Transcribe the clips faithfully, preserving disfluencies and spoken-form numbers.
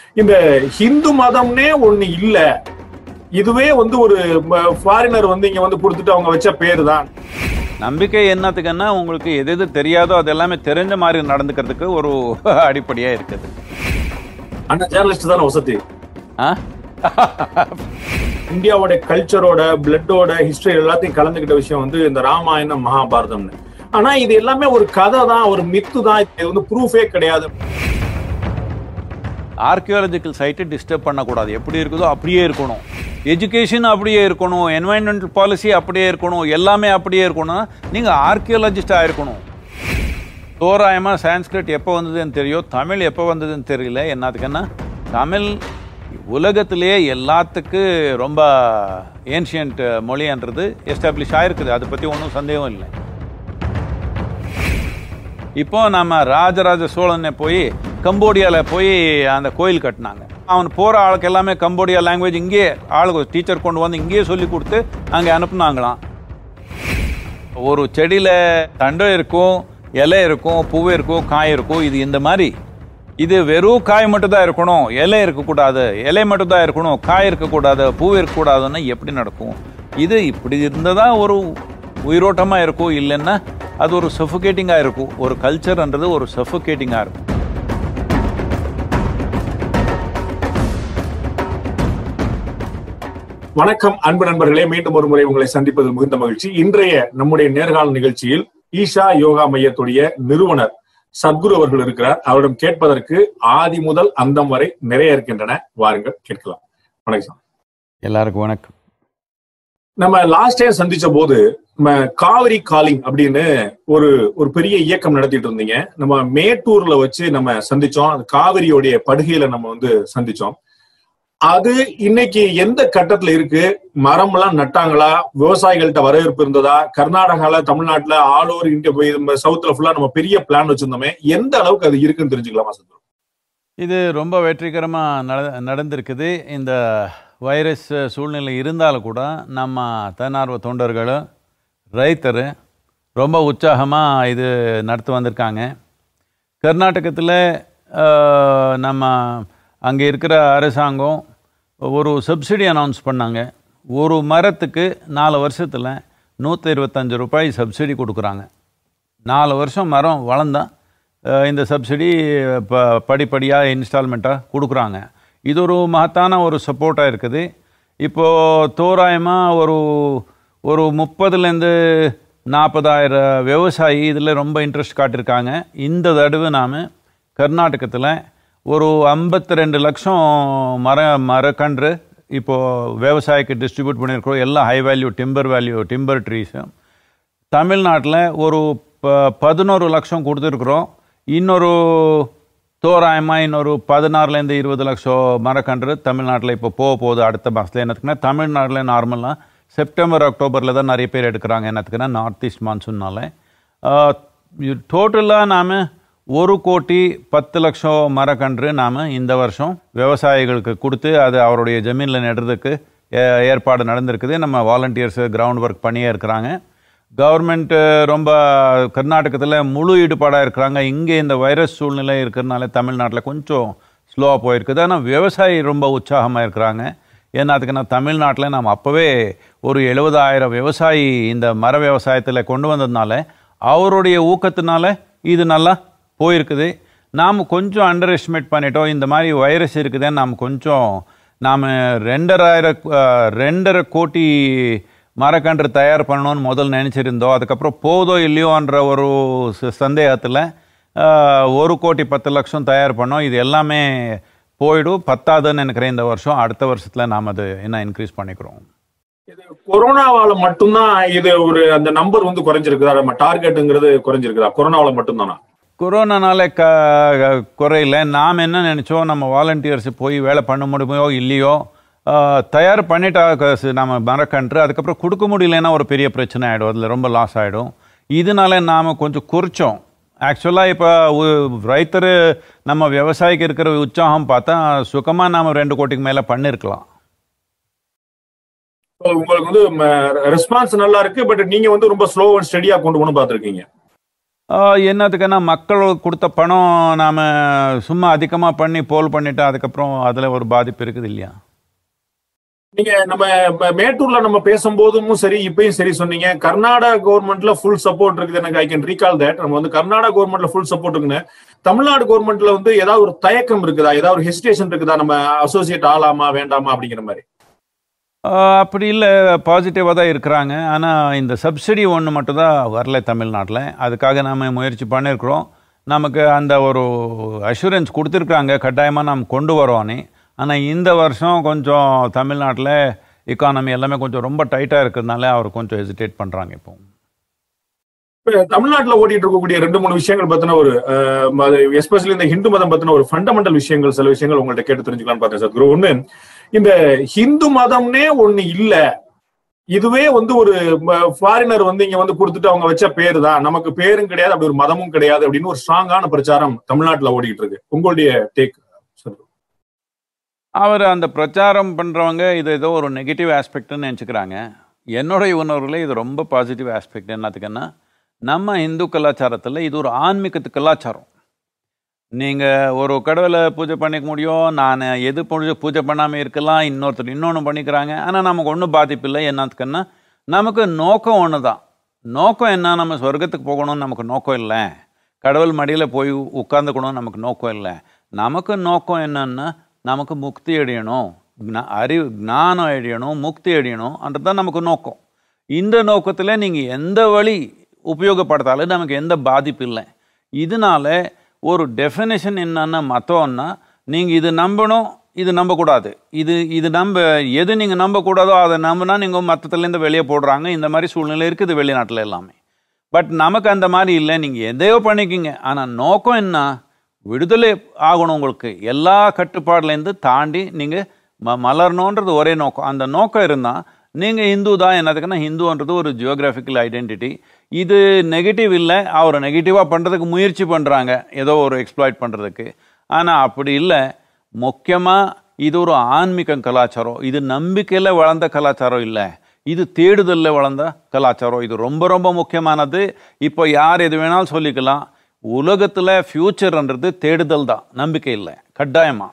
இந்த ஹிந்து மதம்னே ஒண்ணு இல்ல, இதுவே வந்து ஒரு ஃபாரினர் வந்து இங்க வந்து கொடுத்துட்டு அவங்க வச்ச பேரு தான். நம்பிக்கை என்னத்துக்குன்னா உங்களுக்கு எது எது தெரியாதோ அது எல்லாமே தெரிஞ்ச மாதிரி நடந்துக்கிறதுக்கு ஒரு அடிப்படையா இருக்குது. ஆனா ஜேர்னலிஸ்ட் தானே வசதி. ஆ இந்தியாவோட கல்ச்சரோட பிளட்டோட ஹிஸ்டரி எல்லாத்தையும் கலந்துகிட்ட விஷயம் வந்து இந்த ராமாயணம் மகாபாரதம்னு. ஆனா இது எல்லாமே ஒரு கதை தான், ஒரு மித்து தான், இது வந்து ப்ரூஃபே கிடையாது. ஆர்கியாலஜிக்கல் சைட்டை டிஸ்டர்ப் பண்ணக்கூடாது, எப்படி இருக்குதோ அப்படியே இருக்கணும். எஜுகேஷன் அப்படியே இருக்கணும், என்வாயன்மெண்டல் பாலிசி அப்படியே இருக்கணும், எல்லாமே அப்படியே இருக்கணும். நீங்கள் ஆர்கியாலஜிஸ்டாக இருக்கணும். தோராயமாக சான்ஸ்கிரிட் எப்போ வந்ததுன்னு தெரியும், தமிழ் எப்போ வந்ததுன்னு தெரியல. என்னத்துக்குன்னா தமிழ் உலகத்திலேயே எல்லாத்துக்கு ரொம்ப ஏன்ஷியன்ட் மொழின்றது எஸ்டாப்ளிஷ் ஆகிருக்குது, அதை பற்றி ஒன்றும் சந்தேகம் இல்லை. இப்போ நம்ம ராஜராஜ சோழனை போய் கம்போடியாவில் போய் அந்த கோயில் கட்டினாங்க. அவன் போகிற ஆளுக்கு எல்லாமே கம்போடியா லாங்குவேஜ் இங்கேயே ஆளுக்கு டீச்சர் கொண்டு வந்து இங்கேயே சொல்லி கொடுத்து அங்கே அனுப்புனாங்களாம். ஒரு செடியில் தண்டை இருக்கும், இலை இருக்கும், பூவே இருக்கும், காய் இருக்கும். இது இந்த மாதிரி இது வெறும் காய் மட்டும் தான் இருக்கணும், இலை இருக்கக்கூடாது, இலை மட்டும் தான் இருக்கணும், காய் இருக்கக்கூடாது, பூவே இருக்கக்கூடாதுன்னா எப்படி நடக்கும்? இது இப்படி இருந்ததான் ஒரு உயிரோட்டமாக இருக்கும். இல்லைன்னா அது ஒரு சஃபோகேட்டிங்காக இருக்கும். ஒரு கல்ச்சர்ன்றது ஒரு சஃபோகேட்டிங்காக இருக்கும். வணக்கம் அன்பு நண்பர்களே, மீண்டும் ஒரு முறை உங்களை சந்திப்பது மிகுந்த மகிழ்ச்சி. இன்றைய நம்முடைய நேர்காணல் நிகழ்ச்சியில் ஈஷா யோகா மையத்துடைய நிறுவனர் சத்குரு அவர்கள் இருக்கிறார். அவரிடம் கேட்பதற்கு ஆதி முதல் அந்தம் வரை நிறைய இருக்கின்றன. வாருங்கள் கேட்கலாம். வணக்கம். எல்லாருக்கும் வணக்கம். நம்ம லாஸ்ட் டைம் சந்திச்ச போது நம்ம காவிரி காலிங் அப்படின்னு ஒரு ஒரு பெரிய இயக்கம் நடத்திட்டு இருந்தீங்க. நம்ம மேட்டூர்ல வச்சு நம்ம சந்திச்சோம். காவிரியோடைய படுகையில நம்ம வந்து சந்திச்சோம். அது இன்னைக்கு எந்த கட்டத்துல இருக்கு? மரம் எல்லாம் நட்டாங்களா? விவசாயிகள்கிட்ட வரவேற்பு இருந்ததா? கர்நாடகால, தமிழ்நாட்டுல, ஆல் ஓவர் இந்தியா, சவுத்ல ஃபுல்லா நம்ம பெரிய பிளான் வச்சிருந்தோமே, எந்த அளவுக்கு அது இருக்குன்னு தெரிஞ்சுக்கலாமா சார்? இது ரொம்ப வெற்றிகரமா நட நடந்திருக்குது. இந்த வைரஸ் சூழ்நிலை இருந்தாலும் கூட நம்ம தன்னார்வ தொண்டர்களும் ரைத்தரு ரொம்ப உற்சாகமாக இது நடத்தி வந்திருக்காங்க. கர்நாடகத்தில் நம்ம அங்கே இருக்கிற அரசாங்கம் ஒரு சப்சிடி அனௌன்ஸ் பண்ணாங்க. ஒரு மரத்துக்கு நாலு வருஷத்தில் நூற்றி இருபத்தஞ்சி ரூபாய் சப்சிடி கொடுக்குறாங்க. நாலு வருஷம் மரம் வளர்ந்தால் இந்த சப்சிடி ப படிப்படியாக இன்ஸ்டால்மெண்ட்டாக கொடுக்குறாங்க. இது ஒரு மகத்தான ஒரு சப்போர்ட்டாக இருக்குது. இப்போது தோராயமாக ஒரு ஒரு முப்பதுலேருந்து நாற்பதாயிரம் விவசாயி இதில் ரொம்ப இன்ட்ரெஸ்ட் காட்டியிருக்காங்க. இந்த தடவை நாம் கர்நாடகத்தில் ஒரு ஐம்பத்தி ரெண்டு லட்சம் மர மரக்கன்று இப்போது விவசாயிக்கு டிஸ்ட்ரிபியூட் பண்ணியிருக்கிறோம். எல்லாம் high value timber value timber ட்ரீஸும். தமிழ்நாட்டில் ஒரு ப பதினோரு லட்சம் கொடுத்துருக்குறோம். இன்னொரு தோராயமாக இன்னொரு பதினாறுலேருந்து இருபது லட்சம் மரக்கன்று தமிழ்நாட்டில் இப்போ போக போகுது அடுத்த மாதத்தில். என்னத்துக்குன்னா தமிழ்நாட்டில் நார்மலாக செப்டம்பர் அக்டோபரில் தான் நிறைய பேர் எடுக்கிறாங்க. என்னத்துக்குன்னா நார்த் ஈஸ்ட் மான்சூன்னால. டோட்டலாக நாம் ஒரு கோடி பத்து லட்சம் மரக்கன்று நாம் இந்த வருஷம் விவசாயிகளுக்கு கொடுத்து அது அவருடைய ஜமீனில் நடுறதுக்கு ஏற்பாடு நடந்திருக்குது. நம்ம வாலண்டியர்ஸு கிரவுண்ட் ஒர்க் பண்ணியே இருக்கிறாங்க. கவர்மெண்ட்டு ரொம்ப கர்நாடகத்தில் முழு ஈடுபாடாக இருக்கிறாங்க. இங்கே இந்த வைரஸ் சூழ்நிலை இருக்கிறதுனால தமிழ்நாட்டில் கொஞ்சம் ஸ்லோவாக போயிருக்குது. ஆனால் விவசாயி ரொம்ப உற்சாகமாக இருக்கிறாங்க. ஏன்னா அதுக்குன்னா தமிழ்நாட்டில் நாம் அப்போவே ஒரு எழுபதாயிரம் விவசாயி இந்த மர விவசாயத்தில் கொண்டு வந்ததுனால அவருடைய ஊக்கத்தினால இது நல்லா போயிருக்குது. நாம் கொஞ்சம் அண்டர் எஸ்டிமேட் பண்ணிட்டோம். இந்த மாதிரி வைரஸ் இருக்குதுன்னு நாம் கொஞ்சம் நாம் ரெண்டராயிரம் ரெண்டரை கோடி மரக்கன்று தயார் பண்ணணும்னு முதல் நினச்சிருந்தோம். அதுக்கப்புறம் போதோ இல்லையோன்ற ஒரு சந்தேகத்தில் ஒரு கோடி பத்து லட்சம் தயார் பண்ணோம். இது எல்லாமே போயிடும், பத்தாதுன்னு நினைக்கிறேன் இந்த வருஷம். அடுத்த வருஷத்தில் நாம் அது என்ன இன்க்ரீஸ் பண்ணிக்கிறோம். இது கொரோனாவால மட்டும்தான் இது ஒரு அந்த நம்பர் வந்து குறைஞ்சிருக்குதா? நம்ம டார்கெட்டுங்கிறது குறைஞ்சிருக்குதா? கொரோனாவால மட்டும்தானா? கொரோனானால க குறையில. நாம் என்ன நினச்சோம், நம்ம வாலண்டியர்ஸ் போய் வேலை பண்ண முடியுமோ இல்லையோ, தயார் பண்ணிட்டா நம்ம மரக்கன்று அதுக்கப்புறம் கொடுக்க முடியலன்னா ஒரு பெரிய பிரச்சனை ஆகிடும், அதில் ரொம்ப லாஸ் ஆகிடும். இதனால நாம் கொஞ்சம் குறித்தோம். ஆக்சுவலாக இப்போ ரைத்தர் நம்ம விவசாயிக்கு இருக்கிற உற்சாகம் பார்த்தா சுகமாக நாம் ரெண்டு கோடிக்கு மேலே பண்ணியிருக்கலாம். உங்களுக்கு வந்து ரெஸ்பான்ஸ் நல்லா இருக்கு. பட் நீங்க வந்து ரொம்ப ஸ்லோ அண்ட் ஸ்டெடியா கொண்டு போகணும் பார்த்துருக்கீங்க. என்னத்துக்குன்னா மக்கள் கொடுத்த பணம் நாம் சும்மா அதிகமாக பண்ணி போல் பண்ணிட்டா அதுக்கப்புறம் அதில் ஒரு பாதிப்பு இருக்குது இல்லையா? நீங்க நம்ம மேட்டூர்ல நம்ம பேசும்போதும் சரி இப்பயும் சரி சொன்னீங்க, கர்நாடகா கவர்மெண்ட்ல ஃபுல் சப்போர்ட் இருக்குது. எனக்கு ஐ கேன் ரீகால் தட். நம்ம வந்து கர்நாடகா கவர்மெண்ட்ல ஃபுல் சப்போர்ட் இருக்குன்னு, தமிழ்நாடு கவர்மெண்ட்ல வந்து ஏதாவது ஒரு தயக்கம் இருக்குதா, ஏதாவது ஒரு ஹெசிடேஷன் இருக்குதா, நம்ம அசோசியேட் ஆகலாமா வேண்டாமா அப்படிங்கிற மாதிரி? அப்படி இல்லை, பாசிட்டிவாக தான் இருக்கிறாங்க. ஆனால் இந்த சப்சிடி ஒன்று மட்டும் தான் வரல தமிழ்நாட்டில். அதுக்காக நாம் முயற்சி பண்ணியிருக்கிறோம். நமக்கு அந்த ஒரு அஷூரன்ஸ் கொடுத்துருக்குறாங்க, கட்டாயமாக நாம் கொண்டு வரோன்னு. ஆனால் இந்த வருஷம் கொஞ்சம் தமிழ்நாட்டில் எக்கானமி எல்லாமே கொஞ்சம் ரொம்ப டைட்டாக இருக்கிறதுனால அவர் கொஞ்சம் ஹெசிடேட் பண்ணுறாங்க. இப்போ தமிழ்நாட்டில் ஓடிட்டு இருக்கக்கூடிய ரெண்டு மூணு விஷயங்கள் பற்றின ஒரு எஸ்பெஷலி இந்த ஹிந்து மதம் பற்றின ஒரு ஃபண்டமெண்டல் விஷயங்கள், சில விஷயங்கள் உங்கள்கிட்ட கேட்டு தெரிஞ்சுக்கலான்னு பார்த்தேன் சார். குரு, ஒன்று, இந்த ஹிந்து மதம்னே ஒண்ணு இல்ல, இதுவே வந்து ஒரு ஃபாரினர் வந்து இங்க வந்து கொடுத்துட்டு அவங்க வச்ச பேரு தான், நமக்கு பேரும் கிடையாது, அப்படி ஒரு மதமும் கிடையாது அப்படின்னு ஒரு ஸ்ட்ராங்கான பிரச்சாரம் தமிழ்நாட்டில் ஓடிட்டு இருக்கு. உங்களுடைய டேக் சார்? அவர் அந்த பிரச்சாரம் பண்ணுறவங்க இது ஏதோ ஒரு நெகட்டிவ் ஆஸ்பெக்ட்னு நினச்சிக்கிறாங்க. என்னுடைய உணர்வுகளே இது ரொம்ப பாசிட்டிவ் ஆஸ்பெக்ட். என்னத்துக்குன்னா, நம்ம இந்து கலாச்சாரத்தில் இது ஒரு ஆன்மீகத்து கலாச்சாரம். நீங்கள் ஒரு கடவுளை பூஜை பண்ணிக்க முடியும், நான் எது பூஜை பூஜை பண்ணாமல் இருக்கலாம், இன்னொருத்தர் இன்னொன்று பண்ணிக்கிறாங்க. ஆனால் நமக்கு ஒன்றும் பாதிப்பு இல்லை. என்னத்துக்குன்னா, நமக்கு நோக்கம் ஒன்று தான். நோக்கம் என்ன? நம்ம சொர்க்கத்துக்கு போகணும்னு நமக்கு நோக்கம் இல்லை, கடவுள் மடியில் போய் உட்காந்துக்கணும்னு நமக்கு நோக்கம் இல்லை. நமக்கு நோக்கம் என்னன்னா, நமக்கு முக்தி அடையணும், அறிவு ஞானம் அடையணும், முக்தி அடையணும் அன்றது தான் நமக்கு நோக்கம். இந்த நோக்கத்தில் நீங்கள் எந்த வழி உபயோகப்படுத்தாலும் நமக்கு எந்த பாதிப்பு இல்லை. இதனால ஒரு டெஃபினேஷன் என்னன்னா, மற்றோன்னா நீங்கள் இது நம்பணும், இது நம்பக்கூடாது, இது இது நம்ப எது நீங்கள் நம்பக்கூடாதோ அதை நம்பினா நீங்கள் மற்றத்துலேருந்து வெளியே போடுறாங்க. இந்த மாதிரி சூழ்நிலை இருக்குது வெளிநாட்டில் எல்லாமே. பட் நமக்கு அந்த மாதிரி இல்லை. நீங்கள் எதையோ பண்ணிக்கிங்க, ஆனால் நோக்கம் என்ன? விடுதலை ஆகணும். உங்களுக்கு எல்லா கட்டுப்பாடுலேருந்து தாண்டி நீங்கள் ம மலரணுன்றது ஒரே நோக்கம். அந்த நோக்கம் இருந்தால் நீங்கள் இந்து தான். என்னதுக்குன்னா, ஹிந்துன்றது ஒரு ஜியோகிராஃபிக்கல் ஐடென்டிட்டி. இது நெகட்டிவ் இல்லை. அவர் நெகட்டிவாக பண்ணுறதுக்கு முயற்சி பண்ணுறாங்க, ஏதோ ஒரு எக்ஸ்ப்ளாய்ட் பண்ணுறதுக்கு. ஆனால் அப்படி இல்லை. முக்கியமாக இது ஒரு ஆன்மீக கலாச்சாரம். இது நம்பிக்கையில் வளர்ந்த கலாச்சாரம் இல்லை, இது தேடுதலில் வளர்ந்த கலாச்சாரம். இது ரொம்ப ரொம்ப முக்கியமானது. இப்போ யார் எது வேணாலும் சொல்லிக்கலாம். உலகத்தில் ஃபியூச்சர்ன்றது தேடுதல் தான், நம்பிக்கை இல்லை. கட்டாயமா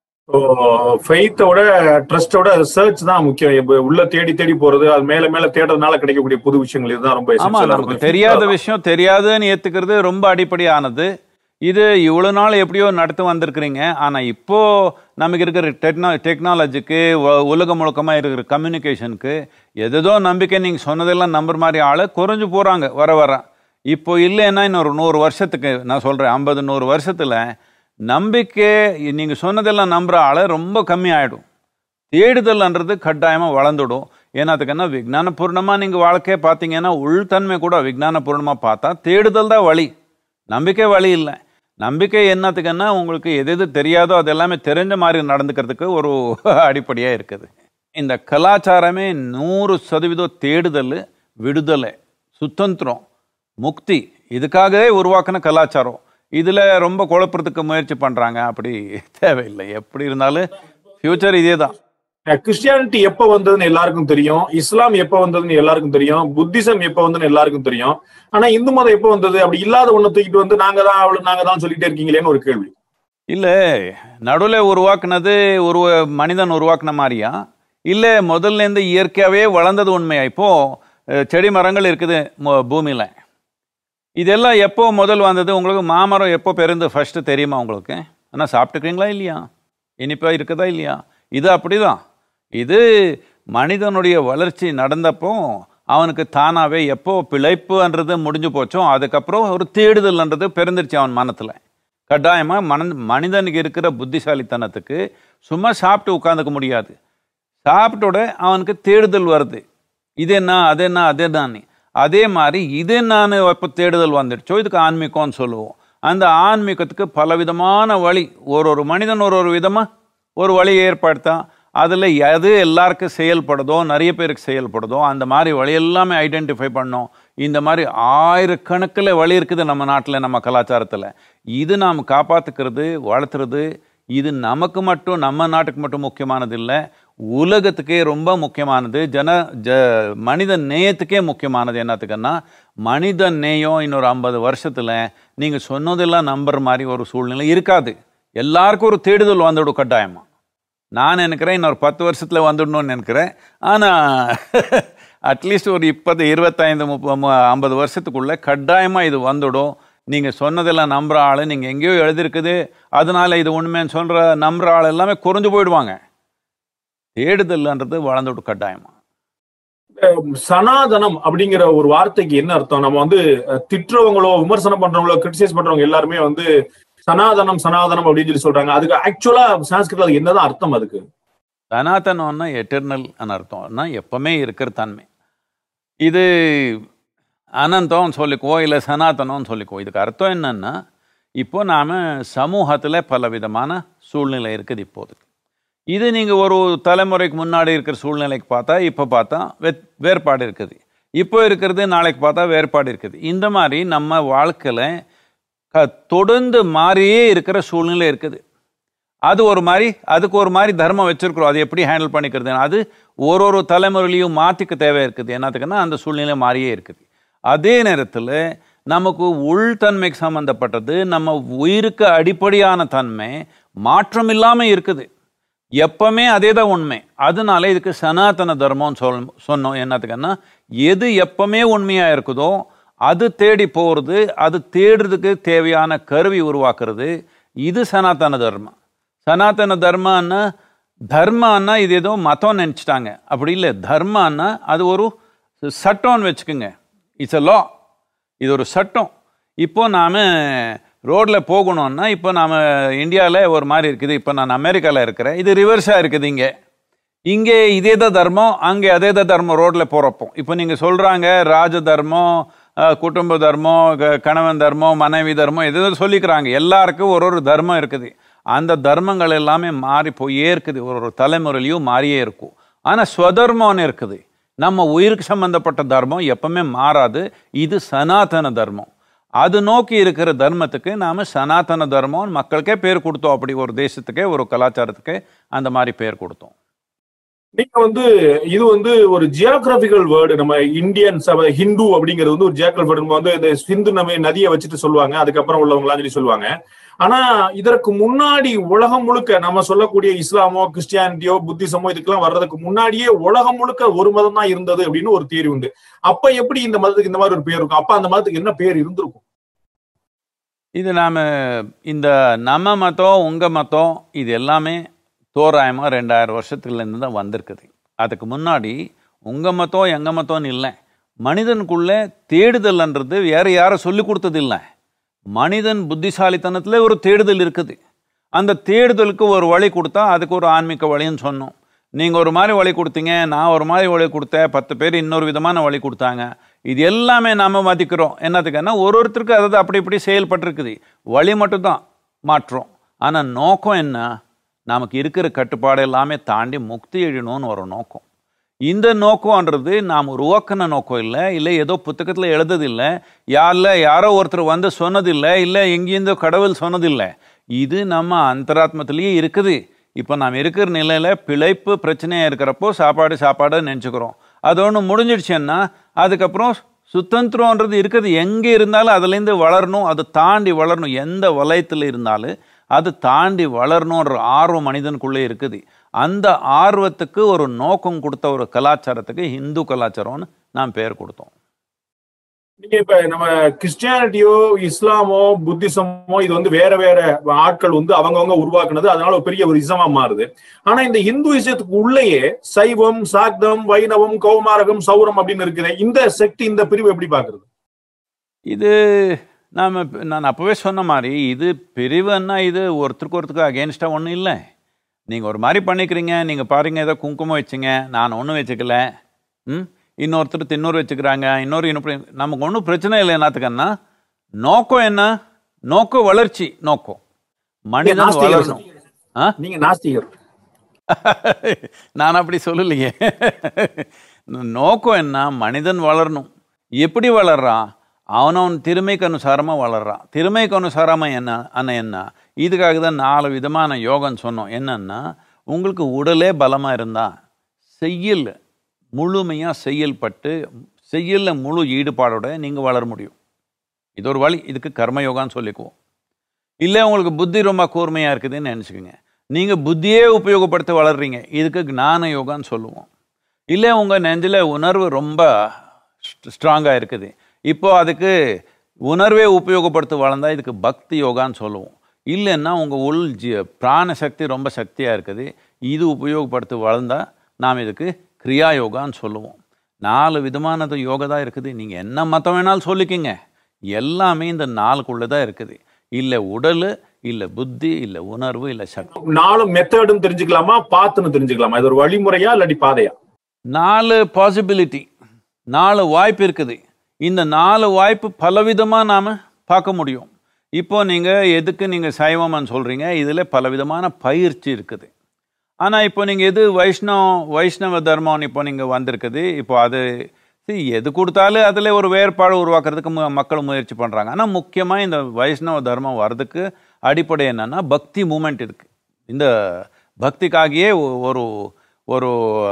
ஃபெய்த்தோட ட்ரஸ்டோட சர்ச் தான் முக்கியம். உள்ள தேடி தேடி போறது, அது மேல மேல தேடுறதுனால கிடைக்கக்கூடிய புது விஷயங்கள், இதுதான் ரொம்ப. ஆமா, நமக்கு தெரியாத விஷயம் தெரியாதுன்னு ஏத்துக்கிறது ரொம்ப அடிப்படையானது. இது இவ்வளவு நாள் எப்படியோ நடத்து வந்திருக்கிறீங்க. ஆனா இப்போ நமக்கு இருக்கிற டெக்னா டெக்னாலஜிக்கு உலகம் முழுக்கமா இருக்கிற கம்யூனிகேஷனுக்கு எதோ நம்பிக்கை நீங்க சொன்னதெல்லாம் நம்புற மாதிரி ஆளு குறைஞ்சு போறாங்க வர வர. இப்போ இல்லைன்னா இன்னொரு நூறு வருஷத்துக்கு நான் சொல்றேன், ஐம்பது நூறு வருஷத்துல நம்பிக்கை நீங்கள் சொன்னதெல்லாம் நம்புகிற ஆளை ரொம்ப கம்மியாயிடும். தேடுதல்ன்றது கட்டாயமாக வளர்ந்துடும். ஏன்னா அதுக்குன்னா விஞ்ஞானபூர்ணமாக நீங்கள் வாழ்க்கையை பார்த்தீங்கன்னா உள்தன்மை கூட விஞ்ஞானபூர்ணமாக பார்த்தா தேடுதல் தான் வழி, நம்பிக்கை வழி இல்லை. நம்பிக்கை என்னத்துக்குன்னா உங்களுக்கு எது எது தெரியாதோ அது எல்லாமே தெரிஞ்ச மாதிரி நடந்துக்கிறதுக்கு ஒரு அடிப்படையாக இருக்குது. இந்த கலாச்சாரமே நூறு சதவீதம் தேடுதல், விடுதலை, சுதந்திரம், முக்தி, இதுக்காகவே உருவாக்கின கலாச்சாரம். இதில் ரொம்ப குழப்பறதுக்கு முயற்சி பண்ணுறாங்க. அப்படி தேவையில்லை. எப்படி இருந்தாலும் ஃபியூச்சர் இதே தான். கிறிஸ்டியானிட்டி எப்போ வந்ததுன்னு எல்லாருக்கும் தெரியும், இஸ்லாம் எப்போ வந்ததுன்னு எல்லாருக்கும் தெரியும், புத்திசம் எப்போ வந்ததுன்னு எல்லாருக்கும் தெரியும். ஆனா இந்து மதம் எப்போ வந்தது? அப்படி இல்லாத ஒண்ணு தூக்கிட்டு வந்து நாங்க தான் அவளு நாங்க தான் சொல்லிட்டே இருக்கீங்களேன்னு ஒரு கேள்வி. இல்லை, நடுவில் உருவாக்குனது ஒரு மனிதன் உருவாக்குன மாதிரியா? இல்லை முதல்லேருந்து இயற்கையாகவே வளர்ந்தது உண்மையா? இப்போது செடி மரங்கள் இருக்குது பூமியில். இதெல்லாம் எப்போ முதல் வந்தது? உங்களுக்கு மாமரம் எப்போ பிறந்து ஃபர்ஸ்ட் தெரியுமா உங்களுக்கு? ஆனால் சாப்பிட்டுக்கிறீங்களா இல்லையா? இனிப்பாக இருக்குதா இல்லையா? இது அப்படிதான். இது மனிதனுடைய வளர்ச்சி நடந்தப்போ அவனுக்கு தானாகவே எப்போ பிழைப்புன்றது முடிஞ்சு போச்சோ அதுக்கப்புறம் ஒரு தேடுதல்ன்றது பிறந்துருச்சு அவன் மனத்தில். கட்டாயமாக மன மனிதனுக்கு இருக்கிற புத்திசாலித்தனத்துக்கு சும்மா சாப்பிட்டு உட்காந்துக்க முடியாது. சாப்பிட்டோட அவனுக்கு தேடுதல் வருது, இது என்ன அது என்ன அது என்னன்னு. அதே மாதிரி இது நான் எப்போ தேடுதல் வந்துடுச்சோ இதுக்கு ஆன்மீகம்னு சொல்லுவோம். அந்த ஆன்மீகத்துக்கு பலவிதமான வழி, ஒரு ஒரு மனிதன் ஒரு ஒரு விதமாக ஒரு வழி ஏற்படுத்தான். அதில் எது எல்லாருக்கும் செயல்படுதோ, நிறைய பேருக்கு செயல்படுதோ அந்த மாதிரி வழி எல்லாமே ஐடென்டிஃபை பண்ணோம். இந்த மாதிரி ஆயிரக்கணக்கில் வழி இருக்குது நம்ம நாட்டில், நம்ம கலாச்சாரத்தில். இது நாம் காப்பாற்றுக்கிறது, வளர்த்துறது, இது நமக்கு மட்டும் நம்ம நாட்டுக்கு மட்டும் முக்கியமானது இல்லை, உலகத்துக்கே ரொம்ப முக்கியமானது. ஜன ஜ மனித நேயத்துக்கே முக்கியமானது. என்னத்துக்குன்னா மனித நேயம் இன்னொரு ஐம்பது வருஷத்தில் நீங்கள் சொன்னதெல்லாம் நம்புற மாதிரி ஒரு சூழ்நிலை இருக்காது. எல்லாருக்கும் ஒரு தேடுதல் வந்துடும் கட்டாயமாக. நான் நினைக்கிறேன் இன்னொரு பத்து வருஷத்தில் வந்துடணும்னு நினைக்கிறேன். ஆனால் அட்லீஸ்ட் ஒரு இப்போது இருபத்தைந்து முப்பது ஐம்பது வருஷத்துக்குள்ளே கட்டாயமாக இது வந்துடும். நீங்கள் சொன்னதெல்லாம் நம்புகிற ஆள், நீங்கள் எங்கேயோ எழுதிருக்குது அதனால் இது உண்மைன்னு சொல்கிற நம்புகிற ஆள் எல்லாமே குறைஞ்சு போயிடுவாங்க. தேடுதல்ன்றது வளர்ந்துட்டு கட்டாயமா. சனாதனம் அப்படிங்கிற ஒரு வார்த்தைக்கு என்ன அர்த்தம்? நம்ம வந்து திட்டுறவங்களோ விமர்சனம் பண்றவங்களோ கிரிட்டிசைஸ் பண்றவங்க எல்லாருமே வந்து சனாதனம் சனாதனம் அப்படின்னு சொல்லி சொல்றாங்க. அதுக்கு ஆக்சுவலா சான்ஸ்கிரிட்ல அது என்னதான் அர்த்தம்? அதுக்கு சனாதனம்னா எட்டர்னல் அர்த்தம்னா எப்பவுமே இருக்கிற தன்மை. இது அனந்தம் சொல்லிக்குவோம், இல்லை சனாதனம்னு சொல்லிக்குவோம். இதுக்கு அர்த்தம் என்னன்னா, இப்போ நாம் சமூகத்தில் பல விதமான சூழ்நிலை இருக்குது. இப்போது இது நீங்கள் ஒரு தலைமுறைக்கு முன்னாடி இருக்கிற சூழ்நிலைக்கு பார்த்தா இப்போ பார்த்தா வே வேறுபாடு இருக்குது. இப்போ இருக்கிறது நாளைக்கு பார்த்தா வேறுபாடு இருக்குது. இந்த மாதிரி நம்ம வாழ்க்கையில் க தொடர்ந்து மாறியே இருக்கிற சூழ்நிலை இருக்குது. அது ஒரு மாதிரி, அதுக்கு ஒரு மாதிரி தர்மம் வச்சுருக்குறோம். அது எப்படி ஹேண்டில் பண்ணிக்கிறது, அது ஒரு ஒரு தலைமுறையிலையும் மாற்றிக்க தேவை இருக்குது. என்னத்துக்குன்னா அந்த சூழ்நிலை மாறியே இருக்குது. அதே நேரத்தில் நமக்கு உள்தன்மைக்கு சம்மந்தப்பட்டது, நம்ம உயிருக்கு அடிப்படையான தன்மை மாற்றம் இல்லாமல் இருக்குது. எப்பவுமே அதே தான் உண்மை. அதனால இதுக்கு சனாதன தர்மம்னு சொல் சொன்னோம். என்னத்துக்குன்னா எது எப்பவுமே உண்மையாக இருக்குதோ அது தேடி போகிறது, அது தேடுறதுக்கு தேவையான கருவி உருவாக்குறது, இது சனாதன தர்மம். சனாதன தர்மன்னா தர்மன்னா இது ஏதோ மதம் நினச்சிட்டாங்க, அப்படி இல்லை. தர்மன்னா அது ஒரு சட்டம்னு வச்சுக்கோங்க. It's a law. இது ஒரு சட்டம். இப்போ நாம் ரோட்டில் போகணுன்னா, இப்போ நாம் இந்தியாவில் ஒரு மாதிரி இருக்குது, இப்போ நான் அமெரிக்காவில் இருக்கிறேன், இது ரிவர்ஸாக இருக்குது. இங்கே இங்கே இதே தான் தர்மம், அங்கே அதே தான் தர்மம். ரோட்டில் போகிறப்போ இப்போ நீங்கள் சொல்கிறாங்க ராஜ தர்மம், குடும்ப தர்மம், கணவன் தர்மம், மனைவி தர்மம், எது சொல்லிக்கிறாங்க. எல்லாருக்கும் ஒரு ஒரு தர்மம் இருக்குது. அந்த தர்மங்கள் எல்லாமே மாறி போயே இருக்குது. ஒரு ஒரு தலைமுறையிலையும் மாறியே இருக்கும். ஆனால் ஸ்வதர்மம்னு இருக்குது. நம்ம உயிருக்கு சம்பந்தப்பட்ட தர்மம் எப்பவுமே மாறாது. இது சனாதன தர்மம். அது நோக்கி இருக்கிற தர்மத்துக்கு நாம் சனாதன தர்மம் மக்களுக்கே பேர் கொடுத்தோம். அப்படி ஒரு தேசத்துக்கே ஒரு கலாச்சாரத்துக்கே அந்த மாதிரி பேர் கொடுத்தோம். நீங்க வந்து இது வந்து ஒரு ஜியோகிராபிக்கல் வேர்டு. நம்ம இந்தியன் ஹிந்து அப்படிங்கிறது வந்து ஒரு ஜியோகிராபிக்கல் வேர்டு. நம்ம வந்து இந்த சிந்து நம்ம நதியை வச்சுட்டு சொல்லுவாங்க, அதுக்கப்புறம் உள்ளவங்களாம் சொல்லி சொல்லுவாங்க. ஆனா இதற்கு முன்னாடி உலகம் முழுக்க நம்ம சொல்லக்கூடிய இஸ்லாமோ கிறிஸ்டியானிட்டியோ புத்திசமோ இதுக்கெல்லாம் வர்றதுக்கு முன்னாடியே உலகம் முழுக்க ஒரு மதம் தான் இருந்தது அப்படின்னு ஒரு தியரி உண்டு. அப்ப எப்படி இந்த மதத்துக்கு இந்த மாதிரி ஒரு பேர் இருக்கும்? அப்ப அந்த மதத்துக்கு என்ன பேர் இருந்திருக்கும்? இது நாம இந்த நம்ம மதம் உங்க மதம் இது எல்லாமே தோராயமாக ரெண்டாயிரம் வருஷத்துலேருந்து தான் வந்திருக்குது. அதுக்கு முன்னாடி உங்கள் மதம் எங்கள் மதம்னு இல்லை. மனிதனுக்குள்ளே தேடுதல்ன்றது வேறு யாரும் சொல்லி கொடுத்தது இல்லை. மனிதன் புத்திசாலித்தனத்தில் ஒரு தேடுதல் இருக்குது. அந்த தேடுதலுக்கு ஒரு வழி கொடுத்தா அதுக்கு ஒரு ஆன்மீக வழின்னு சொன்னோம். நீங்கள் ஒரு மாதிரி வழி கொடுத்தீங்க, நான் ஒரு மாதிரி வழி கொடுத்தேன், பத்து பேர் இன்னொரு விதமான வழி கொடுத்தாங்க. இது எல்லாமே நாம் மதிக்கிறோம். என்னத்துக்குன்னா ஒரு ஒருத்தருக்கு அதாவது அப்படி இப்படி செயல்பட்டுருக்குது. வழி மட்டும்தான் மாற்றோம். ஆனால் நோக்கம் என்ன? நமக்கு இருக்கிற கட்டுப்பாடு எல்லாமே தாண்டி முக்தி எழணும்னு ஒரு நோக்கம். இந்த நோக்கம்ன்றது நாம் உருவாக்கின நோக்கம் இல்லை, இல்லை ஏதோ புத்தகத்தில் எழுததில்லை, யாரில் யாரோ ஒருத்தர் வந்து சொன்னதில்லை, இல்லை எங்கேருந்தோ கடவுள் சொன்னதில்லை. இது நம்ம அந்தராத்மத்திலேயே இருக்குது. இப்போ நாம் இருக்கிற நிலையில் பிழைப்பு பிரச்சனையாக இருக்கிறப்போ சாப்பாடு சாப்பாடு நினச்சிக்கிறோம். அது ஒன்று முடிஞ்சிடுச்சுன்னா அதுக்கப்புறம் சுதந்திரன்றது இருக்குது. எங்கே இருந்தாலும் அதுலேருந்து வளரணும், அதை தாண்டி வளரணும். எந்த வலயத்தில் இருந்தாலும் அது தாண்டி வளரணுன்ற ஆர்வம் மனிதனுக்குள்ளே இருக்குது. அந்த ஆர்வத்துக்கு ஒரு நோக்கம் கொடுத்த ஒரு கலாச்சாரத்துக்கு ஹிந்து கலாச்சாரம்னு நாம் பேர் கொடுத்தோம். நீங்க இப்ப நம்ம கிறிஸ்டியானிட்டியோ இஸ்லாமோ புத்திசமோ இது வந்து வேற வேற ஆட்கள் வந்து அவங்கவுங்க உருவாக்குனது, அதனால ஒரு பெரிய ஒரு இசமா மாறுது. ஆனா இந்த இந்துயிசத்துக்கு உள்ளேயே சைவம், சாக்தம், வைணவம், கௌமாரகம், சௌரம் அப்படின்னு இருக்குது. இந்த செக்ட் இந்த பிரிவு எப்படி பாக்குறது? இது நாம் நான் அப்போவே சொன்ன மாதிரி இது பிரிவுன்னா இது ஒருத்தருக்கு ஒருத்தருக்கு அகேன்ஸ்டாக ஒன்றும் இல்லை. நீங்கள் ஒரு மாதிரி பண்ணிக்கிறீங்க, நீங்கள் பாருங்க ஏதோ குங்குமம் வச்சுங்க, நான் ஒன்றும் வச்சுக்கல, ம் இன்னொருத்தர் தின்னூறு வச்சுக்கிறாங்க, இன்னொரு இன்னொரு நமக்கு ஒன்றும் பிரச்சனை இல்லை. என்னத்துக்குன்னா நோக்கம் என்ன? நோக்கம் வளர்ச்சி. நோக்கம் மனிதன் வளரணும். ஆ நீங்க நாஸ்திகர். நான் அப்படி சொல்லலையே. நோக்கம் என்ன? மனிதன் வளரணும். எப்படி வளர்றான்? அவனவன் திறமைக்கு அனுசாரமாக வளர்றான். திறமைக்கு அனுசாரமாக என்ன அண்ணா என்ன இதுக்காக தான் நாலு விதமான யோகம்னு சொன்னோம். என்னன்னா, உங்களுக்கு உடலே பலமாக இருந்தால் செய்யல் முழுமையாக செயல்பட்டு செய்யலில் முழு ஈடுபாடோட நீங்கள் வளர முடியும். இது ஒரு வழி. இதுக்கு கர்மயோகான்னு சொல்லிக்குவோம். இல்லை உங்களுக்கு புத்தி ரொம்ப கூர்மையாக இருக்குதுன்னு நினச்சிக்கோங்க, நீங்கள் புத்தியே உபயோகப்படுத்த வளர்றீங்க, இதுக்கு ஞான யோகான்னு சொல்லுவோம். இல்லை உங்கள் நெஞ்சில் உணர்வு ரொம்ப ஸ்ட்ராங்காக இருக்குது, இப்போது அதுக்கு உணர்வே உபயோகப்படுத்த வளர்ந்தால் இதுக்கு பக்தி யோகான்னு சொல்லுவோம். இல்லைன்னா உங்கள் உள் ஜி பிராண சக்தி ரொம்ப சக்தியாக இருக்குது, இது உபயோகப்படுத்த வளர்ந்தால் நாம் இதுக்கு கிரியா யோகான்னு சொல்லுவோம். நாலு விதமானது யோகா தான் இருக்குது. நீங்கள் என்ன மதம் வேணாலும் சொல்லிக்கிங்க, எல்லாமே இந்த நாளுக்குள்ளே தான் இருக்குது. இல்லை உடல், இல்லை புத்தி, இல்லை உணர்வு, இல்லை சக்தி. நாலு மெத்தடும் தெரிஞ்சுக்கலாமா, பாத்துன்னு தெரிஞ்சுக்கலாமா? இது ஒரு வழிமுறையா இல்லாட்டி பாதையா? நாலு பாசிபிலிட்டி, நாலு வாய்ப்பு இருக்குது. இந்த நாலு வாய்ப்பு பலவிதமாக நாம் பார்க்க முடியும். இப்போ நீங்கள் எதுக்கு நீங்கள் சைவம்னு சொல்கிறீங்க, இதில் பலவிதமான பயிற்சி இருக்குது. ஆனால் இப்போ நீங்கள் எது வைஷ்ணவ வைஷ்ணவ தர்மம்னு இப்போ நீங்கள் வந்திருக்குது, இப்போ அது எது கொடுத்தாலும் அதில் ஒரு வேறுபாடு உருவாக்குறதுக்கு ம மக்கள் முயற்சி பண்ணுறாங்க. ஆனால் முக்கியமாக இந்த வைஷ்ணவ தர்மம் வர்றதுக்கு அடிப்படை என்னென்னா பக்தி மூமெண்ட் இருக்குது. இந்த பக்திக்காகியே ஒரு ஒரு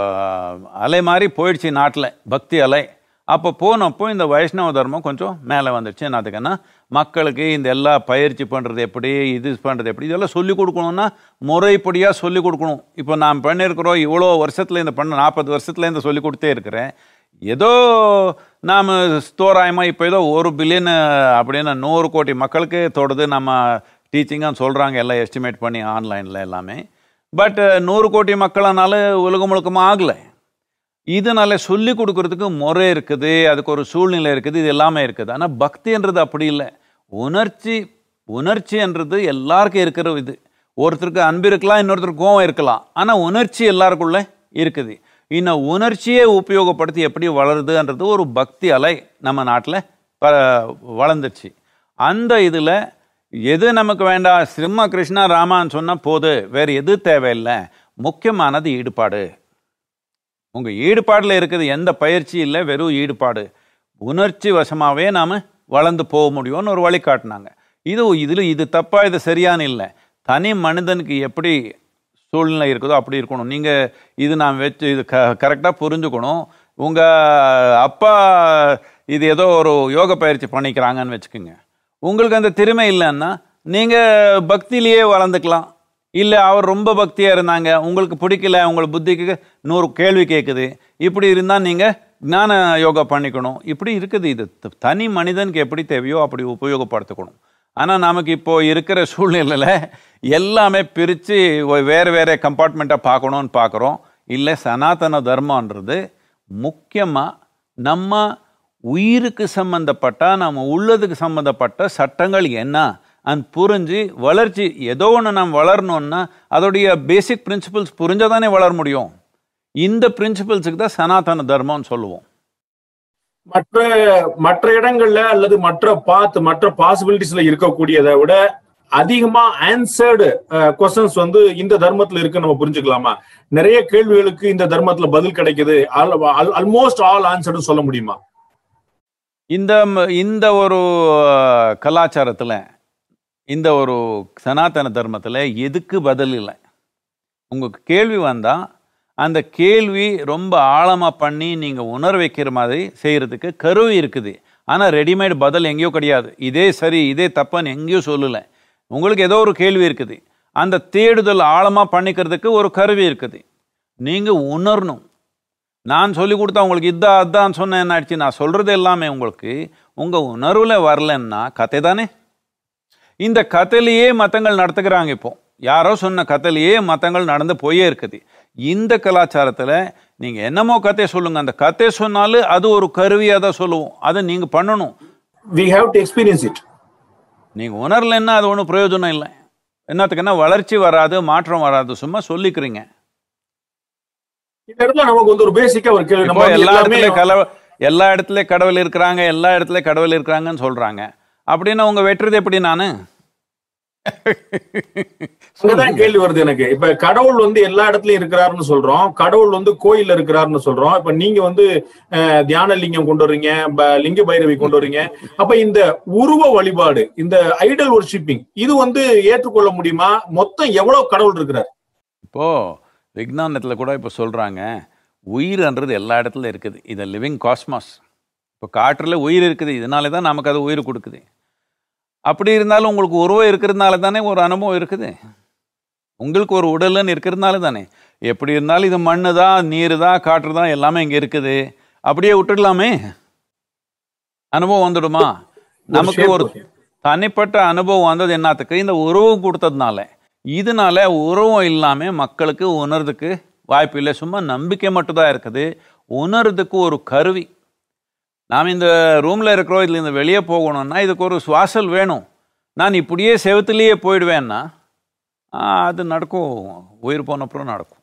அலை மாதிரி போயிடுச்சு நாட்டில், பக்தி அலை. அப்போ போனப்போ இந்த வைஷ்ணவ தர்மம் கொஞ்சம் மேலே வந்துடுச்சு. என்னதுக்குன்னா, மக்களுக்கு இந்த எல்லா பயிற்சி பண்ணுறது எப்படி, இது பண்ணுறது எப்படி, இதெல்லாம் சொல்லிக் கொடுக்கணுன்னா முறைப்படியாக சொல்லிக் கொடுக்கணும். இப்போ நாம் பண்ணியிருக்கிறோம் இவ்வளோ வருஷத்தில் இந்த பண்ண நாற்பது வருஷத்தில் இந்த சொல்லிக் கொடுத்தே இருக்கிறேன். ஏதோ நாம் தோராயமாக இப்போ ஏதோ ஒரு பில்லியன் அப்படின்னு நூறு கோடி மக்களுக்கு தொடுது நம்ம டீச்சிங்காக சொல்கிறாங்க, எல்லாம் எஸ்டிமேட் பண்ணி ஆன்லைனில் எல்லாமே. பட் நூறு கோடி மக்களனால உலகம் முழுக்கமாக ஆகலை. இதனால சொல்லி கொடுக்கறதுக்கு முறை இருக்குது, அதுக்கு ஒரு சூழ்நிலை இருக்குது, இது எல்லாமே இருக்குது. ஆனால் பக்தின்றது அப்படி இல்லை. உணர்ச்சி உணர்ச்சின்றது எல்லாருக்கும் இருக்கிற இது. ஒருத்தருக்கு அன்பு இருக்கலாம், இன்னொருத்தருக்கு கோவம் இருக்கலாம், ஆனால் உணர்ச்சி எல்லாருக்குள்ளே இருக்குது. இன்னும் உணர்ச்சியை உபயோகப்படுத்தி எப்படி வளருதுன்றது ஒரு பக்தி அலை நம்ம நாட்டில் ப வளர்ந்துச்சு. அந்த இதில் எது நமக்கு வேண்டாம், சிம்ம கிருஷ்ணா ராமான்னு சொன்னால் போது, வேறு எது தேவையில்லை. முக்கியமானது ஈடுபாடு. உங்கள் ஈடுபாடில் இருக்குது, எந்த பயிற்சி இல்லை, வெறும் ஈடுபாடு. உணர்ச்சி வசமாகவே நாம் வளர்ந்து போக முடியும்னு ஒரு வழி காட்டினாங்க. இது இதில் இது தப்பாக இது சரியான இல்லை. தனி மனிதனுக்கு எப்படி சூழ்நிலை இருக்குதோ அப்படி இருக்கணும். நீங்கள் இது நான் வச்சு இது க கரெக்டாக புரிஞ்சுக்கணும். உங்கள் அப்பா இது ஏதோ ஒரு யோக பயிற்சி பண்ணிக்கிறாங்கன்னு வச்சுக்கோங்க, உங்களுக்கு அந்த திறமை இல்லைன்னா நீங்கள் பக்தியிலேயே வளர்ந்துக்கலாம். இல்லை அவர் ரொம்ப பக்தியாக இருந்தாங்க, உங்களுக்கு பிடிக்கல, உங்கள் புத்திக்கு நூறு கேள்வி கேட்குது, இப்படி இருந்தால் நீங்கள் ஞான யோகா பண்ணிக்கணும். இப்படி இருக்குது. இது தனி மனிதனுக்கு எப்படி தேவையோ அப்படி உபயோகப்படுத்திக்கணும். ஆனால் நமக்கு இப்போது இருக்கிற சூழ்நிலையில் எல்லாமே பிரித்து வேறு வேறு கம்பார்ட்மெண்ட்டாக பார்க்கணுன்னு பார்க்குறோம். இல்லை, சனாதன தர்மன்றது முக்கியமாக நம்ம உயிருக்கு சம்மந்தப்பட்ட, நம்ம உள்ளதுக்கு சம்மந்தப்பட்ட சட்டங்கள் என்ன அண்ட் புரிஞ்சு வளர்ச்சி. ஏதோ ஒன்று நம்ம வளரணுன்னா அதோடைய பேசிக் பிரின்சிபல்ஸ் புரிஞ்சால் தானே வளர முடியும். இந்த பிரின்சிபல்ஸுக்கு தான் சனாதன தர்மம்னு சொல்லுவோம். மற்ற மற்ற இடங்கள்ல அல்லது மற்ற பாத் மற்ற பாசிபிலிட்டிஸ்ல இருக்கக்கூடியதை விட அதிகமா ஆன்சர்டு கொஸ்டின்ஸ் வந்து இந்த தர்மத்துல இருக்கு நம்ம புரிஞ்சுக்கலாமா? நிறைய கேள்விகளுக்கு இந்த தர்மத்துல பதில் கிடைக்குது, ஆல்மோஸ்ட் ஆல் ஆன்சர்டு சொல்ல முடியுமா? இந்த இந்த ஒரு கலாச்சாரத்தில், இந்த ஒரு சனாதன தர்மத்தில் எதுக்கு பதில் இல்லை. உங்களுக்கு கேள்வி வந்தால் அந்த கேள்வி ரொம்ப ஆழமாக பண்ணி நீங்கள் உணர வைக்கிற மாதிரி செய்கிறதுக்கு கருவி இருக்குது. ஆனால் ரெடிமேட் பதில் எங்கேயோ கிடையாது. இதே சரி இதே தப்புன்னு எங்கேயோ சொல்லலை. உங்களுக்கு ஏதோ ஒரு கேள்வி இருக்குது, அந்த தேடுதல் ஆழமாக பண்ணிக்கிறதுக்கு ஒரு கருவி இருக்குது. நீங்கள் உணரணும். நான் சொல்லி கொடுத்தா உங்களுக்கு இதான் அதான் சொன்னேன் என்ன ஆயிடுச்சு, நான் சொல்கிறது எல்லாமே உங்களுக்கு உங்கள் உணர்வில் வரலன்னா கதை தானே. இந்த கதையிலேயே மதங்கள் நடத்துக்கிறாங்க. இப்போ யாரோ சொன்ன கதையிலேயே மதங்கள் நடந்து போயே இருக்குது. இந்த கலாச்சாரத்தில் நீங்கள் என்னமோ கதையை சொல்லுங்கள், அந்த கதையை சொன்னாலும் அது ஒரு கருவியாக தான் சொல்லுவோம். அதை நீங்கள் பண்ணணும். we have to experience it. நீங்கள் உணரலைன்னா அது ஒன்றும் பிரயோஜனம் இல்லை. என்னத்துக்குன்னா வளர்ச்சி வராது, மாற்றம் வராது, சும்மா சொல்லிக்கிறீங்க. இந்த இடத்துல நமக்கு வந்து ஒரு பேசிக்கா ஒரு கேள்வி, நம்ம எல்லா இடத்துலயும் கடவுள் எல்லா இடத்துலயும் கடவுள் இருக்கிறாங்க, எல்லா இடத்துலயும் கடவுள் இருக்கிறாங்கன்னு சொல்றாங்க. அப்படின்னா உங்க வெட்டுறது எப்படி? நானு அங்கதான் கேள்வி வருது எனக்கு. இப்ப கடவுள் வந்து எல்லா இடத்துலயும் இருக்கிறாருன்னு சொல்றோம், கடவுள் வந்து கோயில்ல இருக்கிறாருன்னு சொல்றோம். இப்ப நீங்க வந்து தியான லிங்கம் கொண்டு வர்றீங்க, லிங்க பைரவி கொண்டு வர்றீங்க. அப்ப இந்த உருவ வழிபாடு, இந்த ஐடல் வொர்ஷிப்பிங், இது வந்து ஏற்றுக்கொள்ள முடியுமா? மொத்தம் எவ்வளவு கடவுள் இருக்கிறார்? இப்போ விஞ்ஞானத்துல கூட இப்போ சொல்றாங்க, உயிர்ன்றது எல்லா இடத்துல இருக்குது. இது லிவிங் காஸ்மாஸ். இப்போ காற்றுல உயிர் இருக்குது, இதனால தான் நமக்கு அது உயிர் கொடுக்குது. அப்படி இருந்தாலும் உங்களுக்கு உருவம் இருக்கிறதுனால தானே ஒரு அனுபவம் இருக்குது. உங்களுக்கு ஒரு உடல்னு இருக்கிறதுனால தானே. எப்படி இருந்தாலும் இது மண்ணு தான், நீர் தான், காற்று தான், எல்லாமே இங்கே இருக்குது. அப்படியே விட்டுடலாமே, அனுபவம் வந்துடுமா? நமக்கு ஒரு தனிப்பட்ட அனுபவம் வந்தது என்னத்துக்கு? இந்த உருவம் கொடுத்ததுனால. இதனால உருவம் இல்லாமல் மக்களுக்கு உணர்றதுக்கு வாய்ப்பு இல்லை. சும்மா நம்பிக்கை மட்டும்தான் இருக்குது. உணர்றதுக்கு ஒரு கருவி. நாம் இந்த ரூமில் இருக்கிறோம், இதில் இந்த வெளியே போகணும்னா இதுக்கு ஒரு சுவாசல் வேணும். நான் இப்படியே செவத்துலேயே போயிடுவேன்னா அது நடக்கும், உயிர் போனப்புறம் நடக்கும்.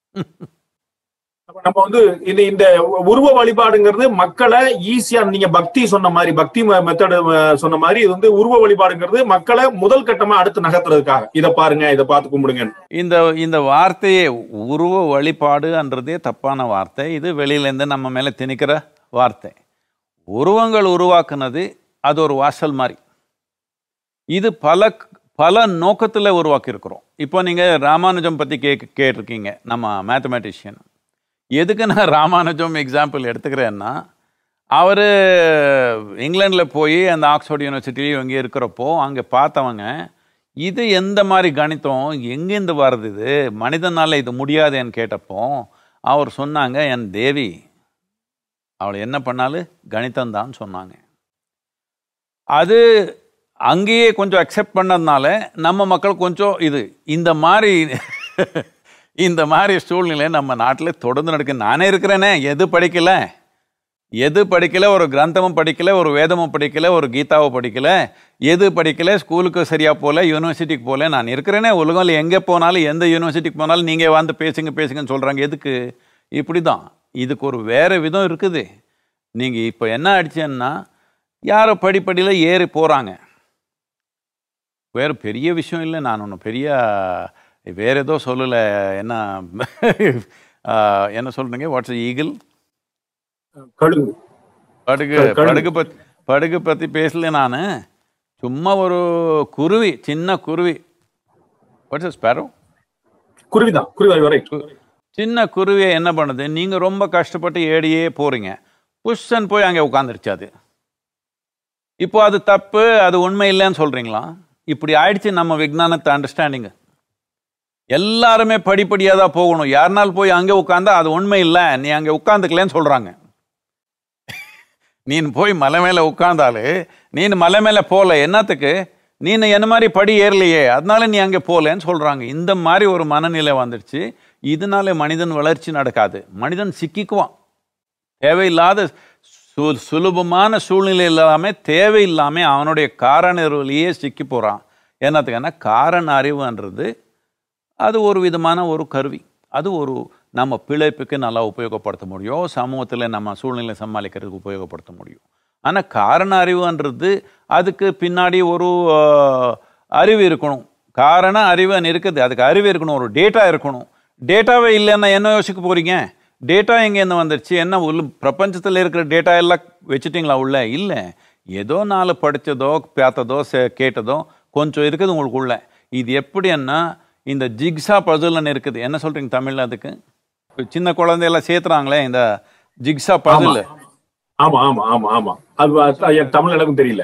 நம்ம வந்து இந்த இந்த உருவ வழிபாடுங்கிறது மக்களை ஈஸியா, நீங்க பக்தி சொன்ன மாதிரி, பக்தி மெத்தட் சொன்ன மாதிரி, இது வந்து உருவ வழிபாடுங்கிறது மக்களை முதல் கட்டமா அடுத்து நகர்த்துறதுக்காக, இதை பாருங்க, இதை பார்த்து கும்பிடுங்க. இந்த இந்த வார்த்தையே உருவ வழிபாடுன்றதே தப்பான வார்த்தை. இது வெளியிலேருந்து நம்ம மேலே திணிக்கிற வார்த்தை. உருவங்கள் உருவாக்குனது அது ஒரு வாசல் மாதிரி. இது பல பல நோக்கத்தில் உருவாக்கியிருக்கிறோம். இப்போ நீங்கள் ராமானுஜம் பற்றி கே கேட்டிருக்கீங்க, நம்ம மேத்தமேட்டிஷியன். எதுக்கு நான் ராமானுஜம் எக்ஸாம்பிள் எடுத்துக்கிறேன்னா, அவர் இங்கிலாண்டில் போய் அந்த ஆக்ஸ்ஃபோர்ட் யூனிவர்சிட்டிலையும் இங்கே இருக்கிறப்போ அங்கே பார்த்தவங்க, இது எந்த மாதிரி கணிதம் எங்கேருந்து வருது, இது மனிதனால் இது முடியாதுன்னு கேட்டப்போ அவர் சொன்னாங்க, என் தேவி அவளை என்ன பண்ணாலும் கணிதம்தான் சொன்னாங்க. அது அங்கேயே கொஞ்சம் அக்செப்ட் பண்ணதுனால நம்ம மக்கள் கொஞ்சம் இது இந்த மாதிரி இந்த மாதிரி சூழ்நிலை நம்ம நாட்டில் தொடர்ந்து நடக்கு. நானே இருக்கிறேனே, எது படிக்கலை எது படிக்கலை ஒரு கிரந்தமும் படிக்கலை, ஒரு வேதமும் படிக்கலை, ஒரு கீதாவை படிக்கலை, எது படிக்கலை, ஸ்கூலுக்கு சரியாக போகல, யூனிவர்சிட்டிக்கு போகல, நான் இருக்கிறேனே. உலகில் எங்கே போனாலும் எந்த யூனிவர்சிட்டிக்கு போனாலும் நீங்கள் வந்து பேசுங்க பேசுங்கன்னு சொல்கிறாங்க. எதுக்கு? இப்படி தான். இதுக்கு ஒரு வேறு விதம் இருக்குது. நீங்கள் இப்போ என்ன ஆயிடுச்சுன்னா, யாரோ படிப்படியில் ஏறி போகிறாங்க. வேறு பெரிய விஷயம் இல்லை, நான் ஒன்றும் பெரிய வேறு ஏதோ சொல்லலை. என்ன என்ன சொல்கிறீங்க? Watts eagle? படுகு படுகு படுகு பற்றி படுகு பற்றி பேசல. நான் சும்மா ஒரு குருவி, சின்ன குருவி. What's sparrow? குருவி தான், குருவி. சின்ன குருவியை என்ன பண்ணுது? நீங்கள் ரொம்ப கஷ்டப்பட்டு ஏடியே போகிறீங்க, புஷ்ஷன் போய் அங்கே உட்காந்துருச்சு. அது இப்போ அது தப்பு, அது உண்மை இல்லைன்னு சொல்கிறீங்களா? இப்படி ஆயிடுச்சு நம்ம விஞ்ஞானத்தை அண்டர்ஸ்டாண்டிங்கு. எல்லாருமே படிப்படியாக தான் போகணும். யாருனால் போய் அங்கே உட்காந்தா அது உண்மை இல்லை, நீ அங்கே உட்காந்துக்கலன்னு சொல்கிறாங்க. நீ போய் மலை மேலே உட்காந்தாலே, நீ மலை மேலே போகல, என்னத்துக்கு? நீ என்ன மாதிரி படி ஏறலையே, அதனால நீ அங்கே போகலன்னு சொல்கிறாங்க. இந்த மாதிரி ஒரு மனநிலை வந்துடுச்சு. இதனால மனிதன் வளர்ச்சி நடக்காது. மனிதன் சிக்கிக்குவான். தேவையில்லாத சு சுலபமான சூழ்நிலை இல்லாமல் தேவையில்லாமல் அவனுடைய காரண அறிவுலேயே சிக்கி போகிறான். என்னத்துக்குன்னா, காரண அறிவுன்றது அது ஒரு விதமான ஒரு கருவி. அது ஒரு நம்ம பிழைப்புக்கு நல்லா உபயோகப்படுத்த முடியும், சமூகத்தில் நம்ம சூழ்நிலை சமாளிக்கிறதுக்கு உபயோகப்படுத்த முடியும். ஆனால் காரண அறிவுன்றது அதுக்கு பின்னாடி ஒரு அறிவு இருக்கணும். காரண அறிவுன்னு இருக்குது, அதுக்கு அறிவு இருக்கணும், ஒரு டேட்டா இருக்கணும். டேட்டாவே இல்லைன்னா என்ன யோசிக்க போகிறீங்க? டேட்டா எங்கேருந்து வந்துடுச்சு? என்ன உள்ள பிரபஞ்சத்தில் இருக்கிற டேட்டா எல்லாம் வச்சுட்டிங்களா உள்ள? இல்லை, ஏதோ நாலு படித்ததோ பார்த்ததோ கேட்டதோ கொஞ்சம் இருக்குது உங்களுக்குள்ள. இது எப்படின்னா, இந்த ஜிக்ஸா பசில்னு இருக்குது. என்ன சொல்கிறீங்க தமிழில் அதுக்கு? சின்ன குழந்தையெல்லாம் சேர்த்துறாங்களே இந்த ஜிக்ஸா பசில். ஆமா ஆமா ஆமா ஆமா அது தமிழ் எனக்கும் தெரியல.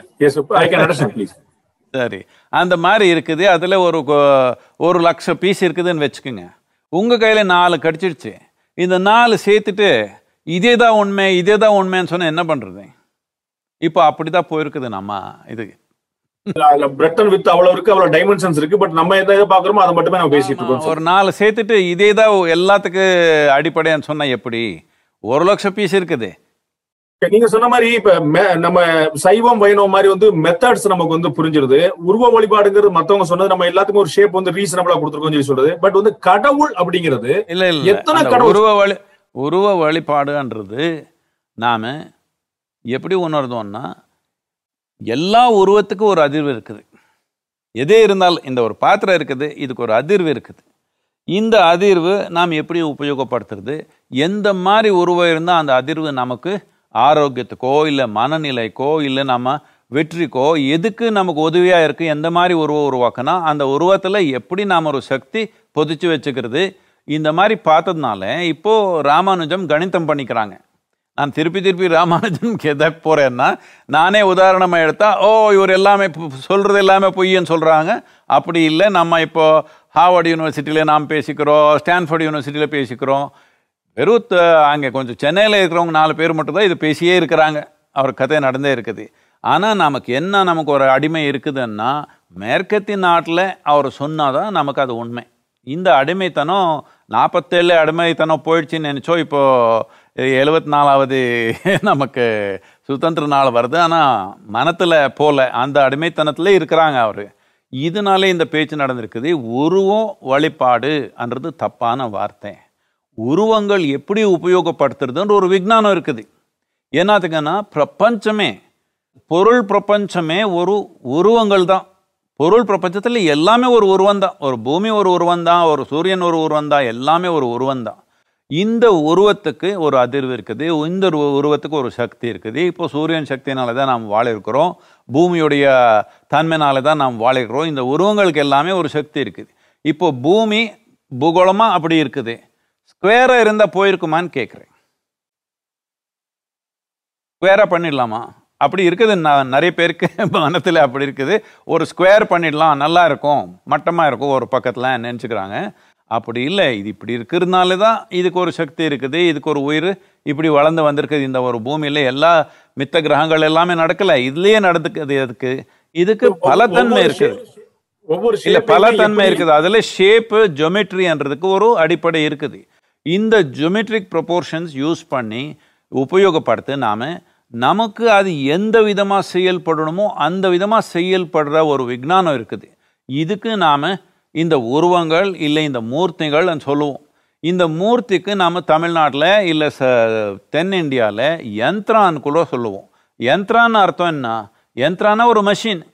சரி, அந்த மாதிரி இருக்குது. அதில் ஒரு ஒரு லட்சம் பீஸ் இருக்குதுன்னு வச்சுக்கோங்க. உங்கள் கையில் நாலு கடிச்சிடுச்சு. இந்த நாலு சேர்த்துட்டு இதே தான் உண்மை இதே தான் உண்மைன்னு சொன்னால் என்ன பண்ணுறது? இப்போ அப்படி தான் போயிருக்குது நம்ம இது. ஒரு நாலு சேர்த்துட்டு இதே தான் எல்லாத்துக்கும் அடிப்படைன்னு சொன்னா எப்படி? ஒரு லட்சம் பீஸ் இருக்குது. நீங்க சொன்ன மாதிரி இப்ப நம்ம சைவம் வைணவம் மாதிரி வந்து மெத்தட்ஸ் நமக்கு வந்து புரிஞ்சிருது. உருவ வழிபாடுங்கிறது மத்தவங்க சொன்னது நம்ம எல்லாத்துக்கும் ஒரு ஷேப் வந்து ரீசனபிளா கொடுத்துருக்கோம் சொல்லி சொல்றது. பட் வந்து கடவுள் அப்படிங்கிறது இல்ல இல்ல எத்தனை கடவுள் உருவ வழி உருவ வழிபாடுன்றது நாம எப்படி உணர்ந்தோம்னா, எல்லா உருவத்துக்கும் ஒரு அதிர்வு இருக்குது. எதே இருந்தாலும் இந்த ஒரு பாத்திரம் இருக்குது, இதுக்கு ஒரு அதிர்வு இருக்குது. இந்த அதிர்வு நாம் எப்படி உபயோகப்படுத்துறது, எந்த மாதிரி உருவம் இருந்தால் அந்த அதிர்வு நமக்கு ஆரோக்கியத்துக்கோ இல்லை மனநிலைக்கோ இல்லை நம்ம வெற்றிக்கோ எதுக்கு நமக்கு உதவியாக இருக்குது, எந்த மாதிரி உருவம் உருவாக்குனா அந்த உருவத்தில் எப்படி நாம் ஒரு சக்தி பொதிச்சு வச்சுக்கிறது, இந்த மாதிரி பார்த்ததுனால இப்போது ராமானுஜம் கணிதம் பண்ணிக்கிறாங்க. நான் திருப்பி திருப்பி ராமானுஜன் எதற்கு போகிறேன்னா, நானே உதாரணமாக எடுத்தால் ஓ இவர் எல்லாமே சொல்கிறது எல்லாமே பொய்ன்னு சொல்கிறாங்க. அப்படி இல்லை, நம்ம இப்போது ஹார்வர்ட் யூனிவர்சிட்டியில் நாம் பேசிக்கிறோம், ஸ்டான்ஃபோர்ட் யூனிவர்சிட்டியில் பேசிக்கிறோம். வெறும் அங்கே கொஞ்சம் சென்னையில் இருக்கிறவங்க நாலு பேர் மட்டும்தான் இது பேசியே இருக்கிறாங்க, அவர் கதை நடந்தே இருக்குது. ஆனால் நமக்கு என்ன நமக்கு ஒரு அடிமை இருக்குதுன்னா, மேற்கத்திய நாட்டில் அவர் சொன்னாதான் நமக்கு அது உண்மை. இந்த அடிமைத்தனம் நாற்பத்தேழு அடிமைத்தனம் போயிடுச்சுன்னு நினச்சோம். இப்போது எழுபத்தி நாலாவது நமக்கு சுதந்திர நாள் வருது, ஆனால் மனத்தில் போல அந்த அடிமைத்தனத்தில் இருக்கிறாங்க அவர். இதனாலே இந்த பேச்சு நடந்திருக்குது. உருவம் வழிபாடுன்றது தப்பான வார்த்தை. உருவங்கள் எப்படி உபயோகப்படுத்துறதுன்ற ஒரு விஞ்ஞானம் இருக்குது. என்னத்துக்குன்னா பிரபஞ்சமே, பொருள் பிரபஞ்சமே ஒரு உருவங்கள் தான். பொருள் பிரபஞ்சத்தில் எல்லாமே ஒரு உருவம் தான். ஒரு பூமி ஒரு உருவம் தான், ஒரு சூரியன் ஒரு உருவம் தான், எல்லாமே ஒரு உருவம் தான். இந்த உருவத்துக்கு ஒரு அதிர்வு இருக்குது, இந்த உருவத்துக்கு ஒரு சக்தி இருக்குது. இப்போ சூரியன் சக்தினால தான் நாம் வாழ இருக்கிறோம், பூமியுடைய தன்மைனால தான் நாம் வாழ இருக்கிறோம். இந்த உருவங்களுக்கு எல்லாமே ஒரு சக்தி இருக்குது. இப்போ பூமி பூகோளமாக அப்படி இருக்குது, ஸ்கொயராக இருந்தால் போயிருக்குமான்னு கேட்குறேன். ஸ்கொயராக பண்ணிடலாமா? அப்படி இருக்குது. நான் நிறைய பேருக்கு மனத்தில் அப்படி இருக்குது. ஒரு ஸ்கொயர் பண்ணிடலாம், நல்லா இருக்கும், மட்டமாக இருக்கும் ஒரு பக்கத்தில் நினச்சிக்கிறாங்க. அப்படி இல்லை, இது இப்படி இருக்கிறதுனால தான் இதுக்கு ஒரு சக்தி இருக்குது, இதுக்கு ஒரு உயிர் இப்படி வளர்ந்து வந்திருக்குது. இந்த ஒரு பூமியில் எல்லா மித்த கிரகங்கள் எல்லாமே நடக்கலை, இதுலேயே நடந்துக்குது. அதுக்கு இதுக்கு பல தன்மை இருக்குது, இல்லை பல தன்மை இருக்குது. அதில் ஷேப்பு ஜியோமெட்ரின்றதுக்கு ஒரு அடிப்படை இருக்குது. இந்த ஜியோமெட்ரிக் ப்ரொபோர்ஷன்ஸ் யூஸ் பண்ணி உபயோகப்படுத்த நாம் நமக்கு அது எந்த விதமாக செயல்படணுமோ அந்த விதமாக செயல்படுற ஒரு விஞ்ஞானம் இருக்குது. இதுக்கு நாம் இந்த உருவங்கள் இல்லை இந்த மூர்த்திகள் சொல்லுவோம். இந்த மூர்த்திக்கு நாம் தமிழ்நாட்டில் இல்லை ச தென்னிந்தியாவில் யந்திரான்னு கூட சொல்லுவோம். யந்திரான்னு அர்த்தம் என்ன? யந்திரானா ஒரு மஷின்.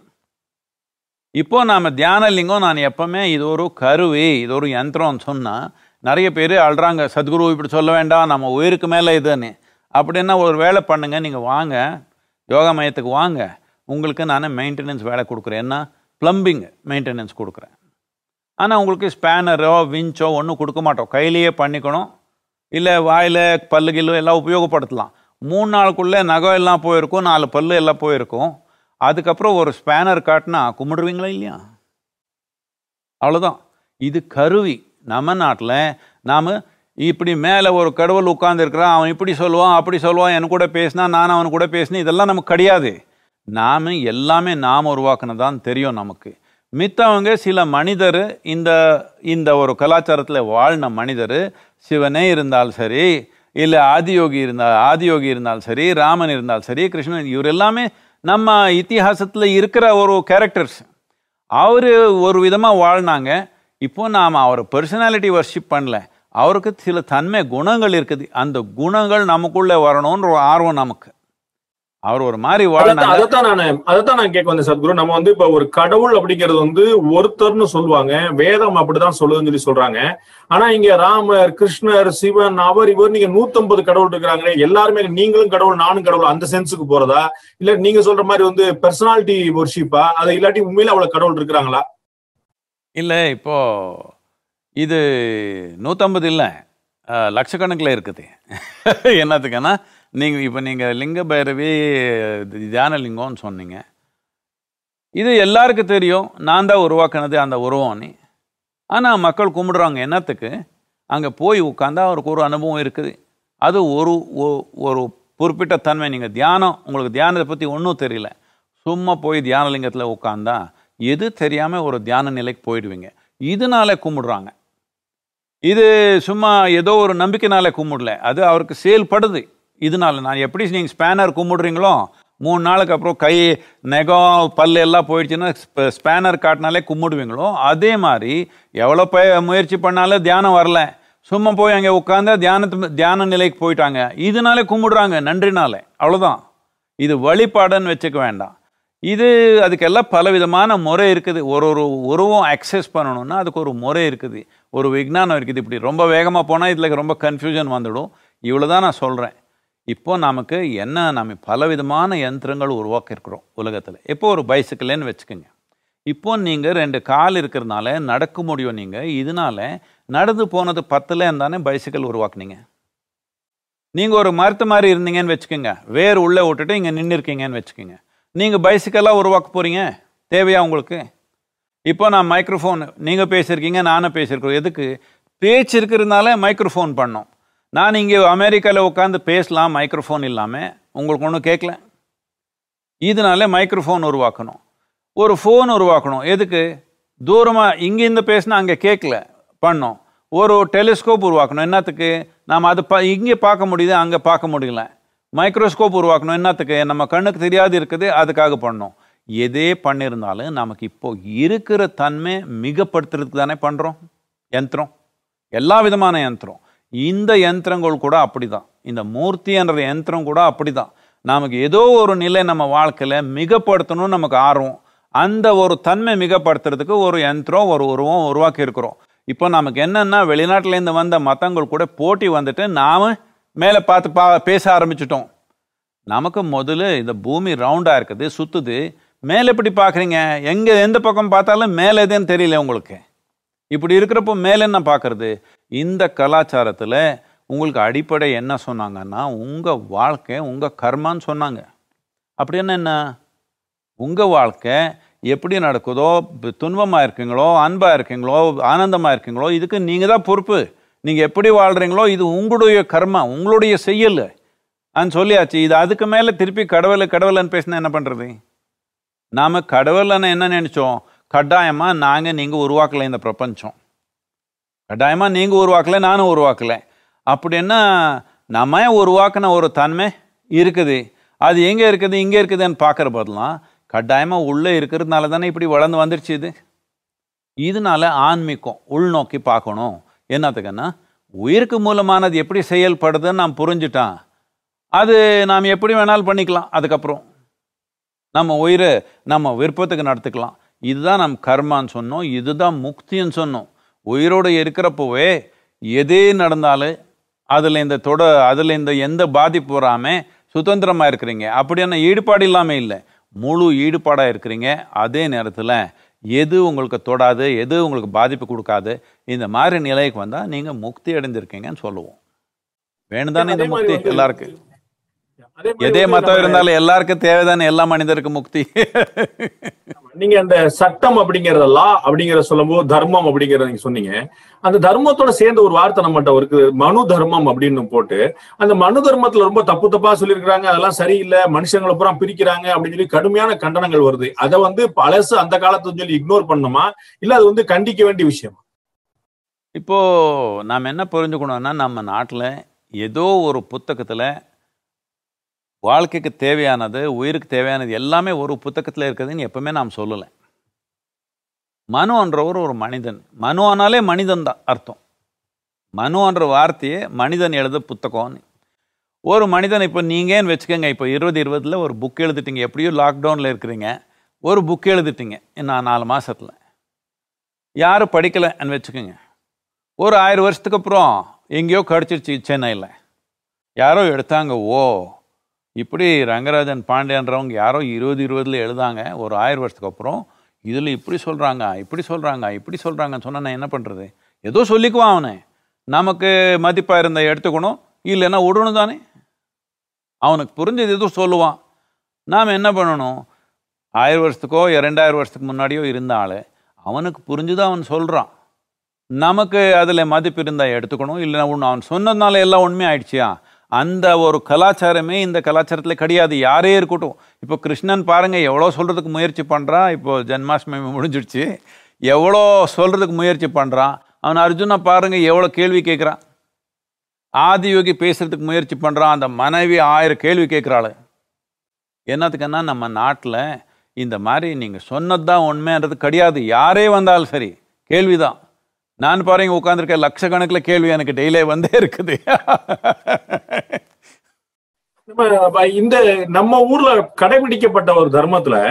இப்போ நாம் தியானலிங்கம் நான் எப்பவுமே இது ஒரு கருவி, இது ஒரு யந்திரம்னு சொன்னால் நிறைய பேர் அழுறாங்க, சத்குரு இப்படி சொல்ல வேண்டாம், நம்ம உயிருக்கு மேலே இதுன்னு. அப்படின்னா ஒரு வேலை பண்ணுங்க, நீங்கள் வாங்க யோகா மையத்துக்கு வாங்க, உங்களுக்கு நான் மெயின்டெனன்ஸ் வேலை கொடுக்குறேன், என்ன ப்ளம்பிங் மெயின்டெனன்ஸ் கொடுக்குறேன். ஆனால் உங்களுக்கு ஸ்பேனரோ விஞ்சோ ஒன்றும் கொடுக்க மாட்டோம், கையிலேயே பண்ணிக்கணும். இல்லை வாயில் பல்லு கில்லு எல்லாம் உபயோகப்படுத்தலாம். மூணு நாளுக்குள்ளே நகம் எல்லாம் போயிருக்கும், நாலு பல்லு எல்லாம் போயிருக்கும். அதுக்கப்புறம் ஒரு ஸ்பேனர் காட்டினா கும்பிடுவீங்களா இல்லையா? அவ்வளோதான். இது கருவி. நம்ம நாட்டில் நாம் இப்படி மேலே ஒரு கடவுள் உட்கார்ந்துருக்கிறான், அவன் இப்படி சொல்லுவான் அப்படி சொல்லுவான், என் கூட பேசினா நான் அவன் கூட பேசினேன், இதெல்லாம் நமக்கு கிடையாது. நாம் எல்லாமே நாம் உருவாக்குனதான் தெரியும் நமக்கு. மித்தவங்க சில மனிதர், இந்த இந்த ஒரு கலாச்சாரத்தில் வாழ்ன மனிதர், சிவனே இருந்தாலும் சரி, இல்லை ஆதியோகி இருந்தால் ஆதியோகி இருந்தாலும் சரி, ராமன் இருந்தாலும் சரி, கிருஷ்ணன், இவர் எல்லாமே நம்ம இத்திஹாசத்தில் இருக்கிற ஒரு கேரக்டர்ஸ். அவர் ஒரு விதமாக வாழ்னாங்க. இப்போ நாம் அவர் பர்சனாலிட்டி வர்ஷிப் பண்ணல, அவருக்கு சில தன்மை குணங்கள் இருக்குது. அந்த குணங்கள் நமக்குள்ளே வரணும்ன்ற ஒரு ஆர்வம் நமக்கு. அவர் ஒரு மாதிரி வாழ்ந்தாங்க. அதைத்தான் நான் அதைத்தான் நான் கேட்க வந்தேன் சத்குரு. நம்ம வந்து இப்ப ஒரு கடவுள் அப்படிங்கிறது வந்து ஒருத்தர்னு சொல்லுவாங்க, வேதம் அப்படிதான் சொல்லுதுன்னு சொல்லி சொல்றாங்க. ஆனா இங்க ராமர், கிருஷ்ணர், சிவன், அவர் இவர், நீங்க நூத்தி ஐம்பது கடவுள் இருக்கிறாங்க. எல்லாருமே நீங்களும் கடவுள் நானும் கடவுள் அந்த சென்ஸுக்கு போறதா, இல்ல நீங்க சொல்ற மாதிரி வந்து பெர்சனாலிட்டி வர்ஷிப்பா, அதை இல்லாட்டி உண்மையில அவ்வளவு கடவுள் இருக்கிறாங்களா? இல்லை, இப்போ இது நூற்றம்பது இல்லை, லட்சக்கணக்கில் இருக்குது. என்னத்துக்குன்னா, நீங்கள் இப்போ நீங்கள் லிங்க பைரவி தியானலிங்கம்னு சொன்னீங்க, இது எல்லாருக்கும் தெரியும், நான் தான் உருவாக்குனது அந்த உருவம்னு. ஆனால் மக்கள் கும்பிடுறாங்க. என்னத்துக்கு? அங்கே போய் உட்காந்தா அவருக்கு ஒரு அனுபவம் இருக்குது. அது ஒரு ஒரு குறிப்பிட்ட தன்மை. நீங்கள் தியானம், உங்களுக்கு தியானத்தை பற்றி ஒன்றும் தெரியல, சும்மா போய் தியானலிங்கத்தில் உட்காந்தா எது தெரியாமல் ஒரு தியான நிலைக்கு போயிடுவீங்க. இதனால கும்பிடுறாங்க. இது சும்மா ஏதோ ஒரு நம்பிக்கைனால கும்பிடல, அது அவருக்கு செயல்படுது. இதனால நான் எப்படி நீங்கள் ஸ்பேனர் கும்பிடுறீங்களோ, மூணு நாளுக்கு அப்புறம் கை நெகம் பல்லு எல்லாம் போயிடுச்சுன்னா ஸ்பேனர் காட்டினாலே கும்பிடுவீங்களோ, அதே மாதிரி எவ்வளோ ப முயற்சி பண்ணாலும் தியானம் வரல, சும்மா போய் அங்கே உட்காந்து தியானத்து தியான நிலைக்கு போயிட்டாங்க. இதனாலே கும்பிடுறாங்க, நன்றினாலே. அவ்வளோதான். இது வழிபாடுன்னு வச்சுக்க வேண்டாம். இது அதுக்கெல்லாம் பலவிதமான முறை இருக்குது. ஒரு ஒரு உருவம் அக்சஸ் பண்ணணும்னா அதுக்கு ஒரு முறை இருக்குது, ஒரு விஞ்ஞானம் இருக்குது. இப்படி ரொம்ப வேகமாக போனால் இதில் ரொம்ப கன்ஃபியூஷன் வந்துடும். இவ்வளோ தான் நான் சொல்கிறேன். இப்போ நமக்கு என்ன, நம்ம பலவிதமான யந்திரங்கள் உருவாக்கியிருக்கிறோம் உலகத்தில். இப்போ ஒரு பைசிக்கிள்னு வச்சுக்கோங்க. இப்போ நீங்கள் ரெண்டு கால் இருக்கிறதுனால நடக்க முடியும். நீங்கள் இதனால நடந்து போனது பத்தில் இருந்தானே பைசிக்கிள் உருவாக்குனீங்க. நீங்கள் ஒரு மரத்து மாதிரி இருந்தீங்கன்னு வச்சுக்கோங்க, வேறு உள்ளே விட்டுட்டு இங்கே நின்று இருக்கீங்கன்னு வச்சுக்கோங்க, நீங்கள் பைசிக்கலாக உருவாக்க போகிறீங்க. தேவையா உங்களுக்கு? இப்போ நான் மைக்ரோஃபோன், நீங்கள் பேசியிருக்கீங்க, நானும் பேசியிருக்கிறோம். எதுக்கு? பேச்சு இருக்கிறதுனால மைக்ரோஃபோன் பண்ணோம். நான் இங்கே அமெரிக்காவில் உட்காந்து பேசலாம் மைக்ரோஃபோன் இல்லாமல், உங்களுக்கு ஒன்றும் கேட்கல. இதனால மைக்ரோஃபோன் உருவாக்கணும். ஒரு ஃபோன் உருவாக்கணும். எதுக்கு? தூரமாக இங்கேருந்து பேசினா அங்கே கேட்கல பண்ணோம். ஒரு டெலிஸ்கோப் உருவாக்கணும். என்னத்துக்கு? நாம் அது பா இங்கே பார்க்க முடியுது, அங்கே பார்க்க முடியல. மைக்ரோஸ்கோப் உருவாக்கணும். என்னத்துக்கு? நம்ம கண்ணுக்கு தெரியாது இருக்குது, அதுக்காக பண்ணோம். எதே பண்ணியிருந்தாலும் நமக்கு இப்போ இருக்கிற தன்மை மிகப்படுத்துறதுக்கு தானே பண்ணுறோம் யந்திரம், எல்லா விதமான யந்திரம். இந்த யந்திரங்கள் கூட அப்படி தான், இந்த மூர்த்தி என்ற யந்திரம் கூட அப்படி தான். நமக்கு ஏதோ ஒரு நிலை நம்ம வாழ்க்கையில் மிகப்படுத்தணும்னு நமக்கு ஆர்வம், அந்த ஒரு தன்மை மிகப்படுத்துறதுக்கு ஒரு யந்திரம், ஒரு உருவம் உருவாக்கி இருக்கிறோம். இப்போ நமக்கு என்னென்னா, வெளிநாட்டிலேருந்து வந்த மதங்கள் கூட போட்டி வந்துட்டு நாம் மேலே பார்த்து பா பேச ஆரம்பிச்சிட்டோம். நமக்கு முதல்ல இந்த பூமி ரவுண்டாக இருக்குது, சுற்றுது. மேலே எப்படி பார்க்குறீங்க? எங்கே எந்த பக்கம் பார்த்தாலும் மேலே எதுன்னு தெரியல உங்களுக்கு. இப்படி இருக்கிறப்போ மேலே என்ன பார்க்குறது? இந்த கலாச்சாரத்தில் உங்களுக்கு அடிப்படை என்ன சொன்னாங்கன்னா, உங்கள் வாழ்க்கை உங்கள் கர்மான்னு சொன்னாங்க. அப்படின்னா என்ன? உங்கள் வாழ்க்கை எப்படி நடக்குதோ, துன்பமாக இருக்கீங்களோ, அன்பாக இருக்கீங்களோ, ஆனந்தமாக இருக்கீங்களோ, இதுக்கு நீங்கள் தான் பொறுப்பு. நீங்கள் எப்படி வாழ்கிறீங்களோ இது உங்களுடைய கர்மா, உங்களுடைய செய்யல் அன்னு சொல்லியாச்சு. இது அதுக்கு மேலே திருப்பி கடவுளை கடவுளைன்னு பேசினா என்ன பண்ணுறது? நாம் கடவுளைன்னு என்ன நினச்சோம்? கட்டாயமாக நாங்கள் நீங்கள் உருவாக்கலை இந்த பிரபஞ்சம், கட்டாயமாக நீங்கள் உருவாக்கலை, நானும் உருவாக்கலை. அப்படின்னா நம்ம உருவாக்கின ஒரு தன்மை இருக்குது, அது எங்கே இருக்குது இங்கே இருக்குதுன்னு பார்க்குற போதெல்லாம் கட்டாயமாக உள்ளே இருக்கிறதுனால தானே இப்படி வளர்ந்து வந்துடுச்சு. இது இதனால ஆன்மீகம் உள்நோக்கி பார்க்கணும். என்னத்துக்குன்னா, உயிருக்கு மூலமானது எப்படி செயல்படுதுன்னு நாம் புரிஞ்சுட்டான், அது நாம் எப்படி வேணாலும் பண்ணிக்கலாம். அதுக்கப்புறம் நம்ம உயிரை நம்ம விருப்பத்துக்கு நடத்துக்கலாம். இதுதான் நம் கர்மான்னு சொன்னோம், இதுதான் முக்தின்னு சொன்னோம். உயிரோடு இருக்கிறப்போவே எதே நடந்தாலும் அதில் இந்த தொட அதில் இந்த எந்த பாதிப்பு வராமல் சுதந்திரமாக இருக்கிறீங்க. அப்படியான ஈடுபாடு இல்லாமல் இல்லை, முழு ஈடுபாடாக இருக்கிறீங்க. அதே நேரத்தில் எது உங்களுக்கு தொடாது, எது உங்களுக்கு பாதிப்பு கொடுக்காது, இந்த மாதிரி நிலைக்கு வந்தால் நீங்கள் முக்தி அடைஞ்சிருக்கீங்கன்னு சொல்லுவோம். வேணுதானே இந்த முக்தி எல்லாருக்கும்? எதே மதம் இருந்தாலும் எல்லாருக்கும் தேவைதானே, எல்லா மனிதருக்கு முக்தி. நீங்க அந்த சட்டம் அப்படிங்கறத லா அப்படிங்கிற சொல்லும் போது தர்மம் அப்படிங்கறத நீங்க சொன்னீங்க. அந்த தர்மத்தோட சேர்ந்த ஒரு வார்த்தை நம்மகிட்ட இருக்கு, மனு தர்மம் அப்படின்னு போட்டு. அந்த மனு தர்மத்துல ரொம்ப தப்பு தப்பா சொல்லியிருக்கிறாங்க, அதெல்லாம் சரியில்லை, மனுஷங்களை பூரா பிரிக்கிறாங்க அப்படின்னு சொல்லி கடுமையான கண்டனங்கள் வருது. அதை வந்து பழசு அந்த காலத்துல சொல்லி இக்னோர் பண்ணுமா, இல்ல அது வந்து கண்டிக்க வேண்டிய விஷயமா? இப்போ நாம் என்ன புரிஞ்சுக்கணும்னா, நம்ம நாட்டில் ஏதோ ஒரு புத்தகத்துல வாழ்க்கைக்கு தேவையானது, உயிருக்கு தேவையானது எல்லாமே ஒரு புத்தகத்தில் இருக்குதுன்னு எப்பவுமே நாம் சொல்லலை. மனு என்றவர் ஒரு மனிதன், மனு ஆனாலே மனிதன் தான் அர்த்தம். மனு என்ற வார்த்தையே மனிதன் எழுத புத்தகம்னு. ஒரு மனிதன் இப்போ நீங்கன்னு வச்சுக்கோங்க, இப்போ இருபது இருபதில் ஒரு புக் எழுதிட்டீங்க, எப்படியோ லாக்டவுனில் இருக்கிறீங்க, ஒரு புக் எழுதிட்டீங்க இன்னும் நாலு மாதத்தில், யாரும் படிக்கலைன்னு வச்சுக்கோங்க. ஒரு ஆயிரம் வருஷத்துக்கு அப்புறம் எங்கேயோ கிடச்சிருச்சு சென்னையில், யாரோ எடுத்தாங்க, ஓ இப்படி ரங்கராஜன் பாண்டியன்றவங்க யாரோ இருபது இருபதுல எழுதாங்க, ஒரு ஆயிரம் வருஷத்துக்கு அப்புறம் இதில் இப்படி சொல்கிறாங்க இப்படி சொல்கிறாங்க இப்படி சொல்கிறாங்கன்னு சொன்னால் நான் என்ன பண்ணுறது? ஏதோ சொல்லிக்குவான் அவனை, நமக்கு மதிப்பாக இருந்த எடுத்துக்கணும், இல்லைன்னா விடணும் தானே. அவனுக்கு புரிஞ்சது ஏதோ சொல்லுவான், நாம் என்ன பண்ணணும்? ஆயிரம் வருஷத்துக்கோ ரெண்டாயிரம் வருஷத்துக்கு முன்னாடியோ இருந்தால் அவனுக்கு புரிஞ்சுதான் அவன் சொல்கிறான், நமக்கு அதில் மதிப்பு இருந்தால் எடுத்துக்கணும், இல்லைன்னா ஒன்று அவன் சொன்னதுனால எல்லாம் உண்மை ஆயிடுச்சியா? அந்த ஒரு கலாச்சாரமே இந்த கலாச்சாரத்தில் கிடையாது, யாரே இருக்கட்டும். இப்போ கிருஷ்ணன் பாருங்கள் எவ்வளோ சொல்கிறதுக்கு முயற்சி பண்ணுறான், இப்போது ஜென்மாஷ்டமி முடிஞ்சிடுச்சு, எவ்வளோ சொல்கிறதுக்கு முயற்சி பண்ணுறான். அவன் அர்ஜுனை பாருங்கள் எவ்வளோ கேள்வி கேட்குறான், ஆதியோகி பேசுகிறதுக்கு முயற்சி பண்ணுறான், அந்த மனைவி ஆயிரம் கேள்வி கேட்குறாள். என்னத்துக்குன்னா நம்ம நாட்டில் இந்த மாதிரி நீங்கள் சொன்னது தான் உண்மைன்றது கிடையாது, யாரே வந்தாலும் சரி கேள்விதான். நான் பாருங்க உட்காந்துருக்கேன், லட்சக்கணக்கில் கேள்வி எனக்கு டெய்லியே வந்தே இருக்குது. இந்த நம்ம ஊர்ல கடைபிடிக்கப்பட்ட ஒரு தர்மத்துல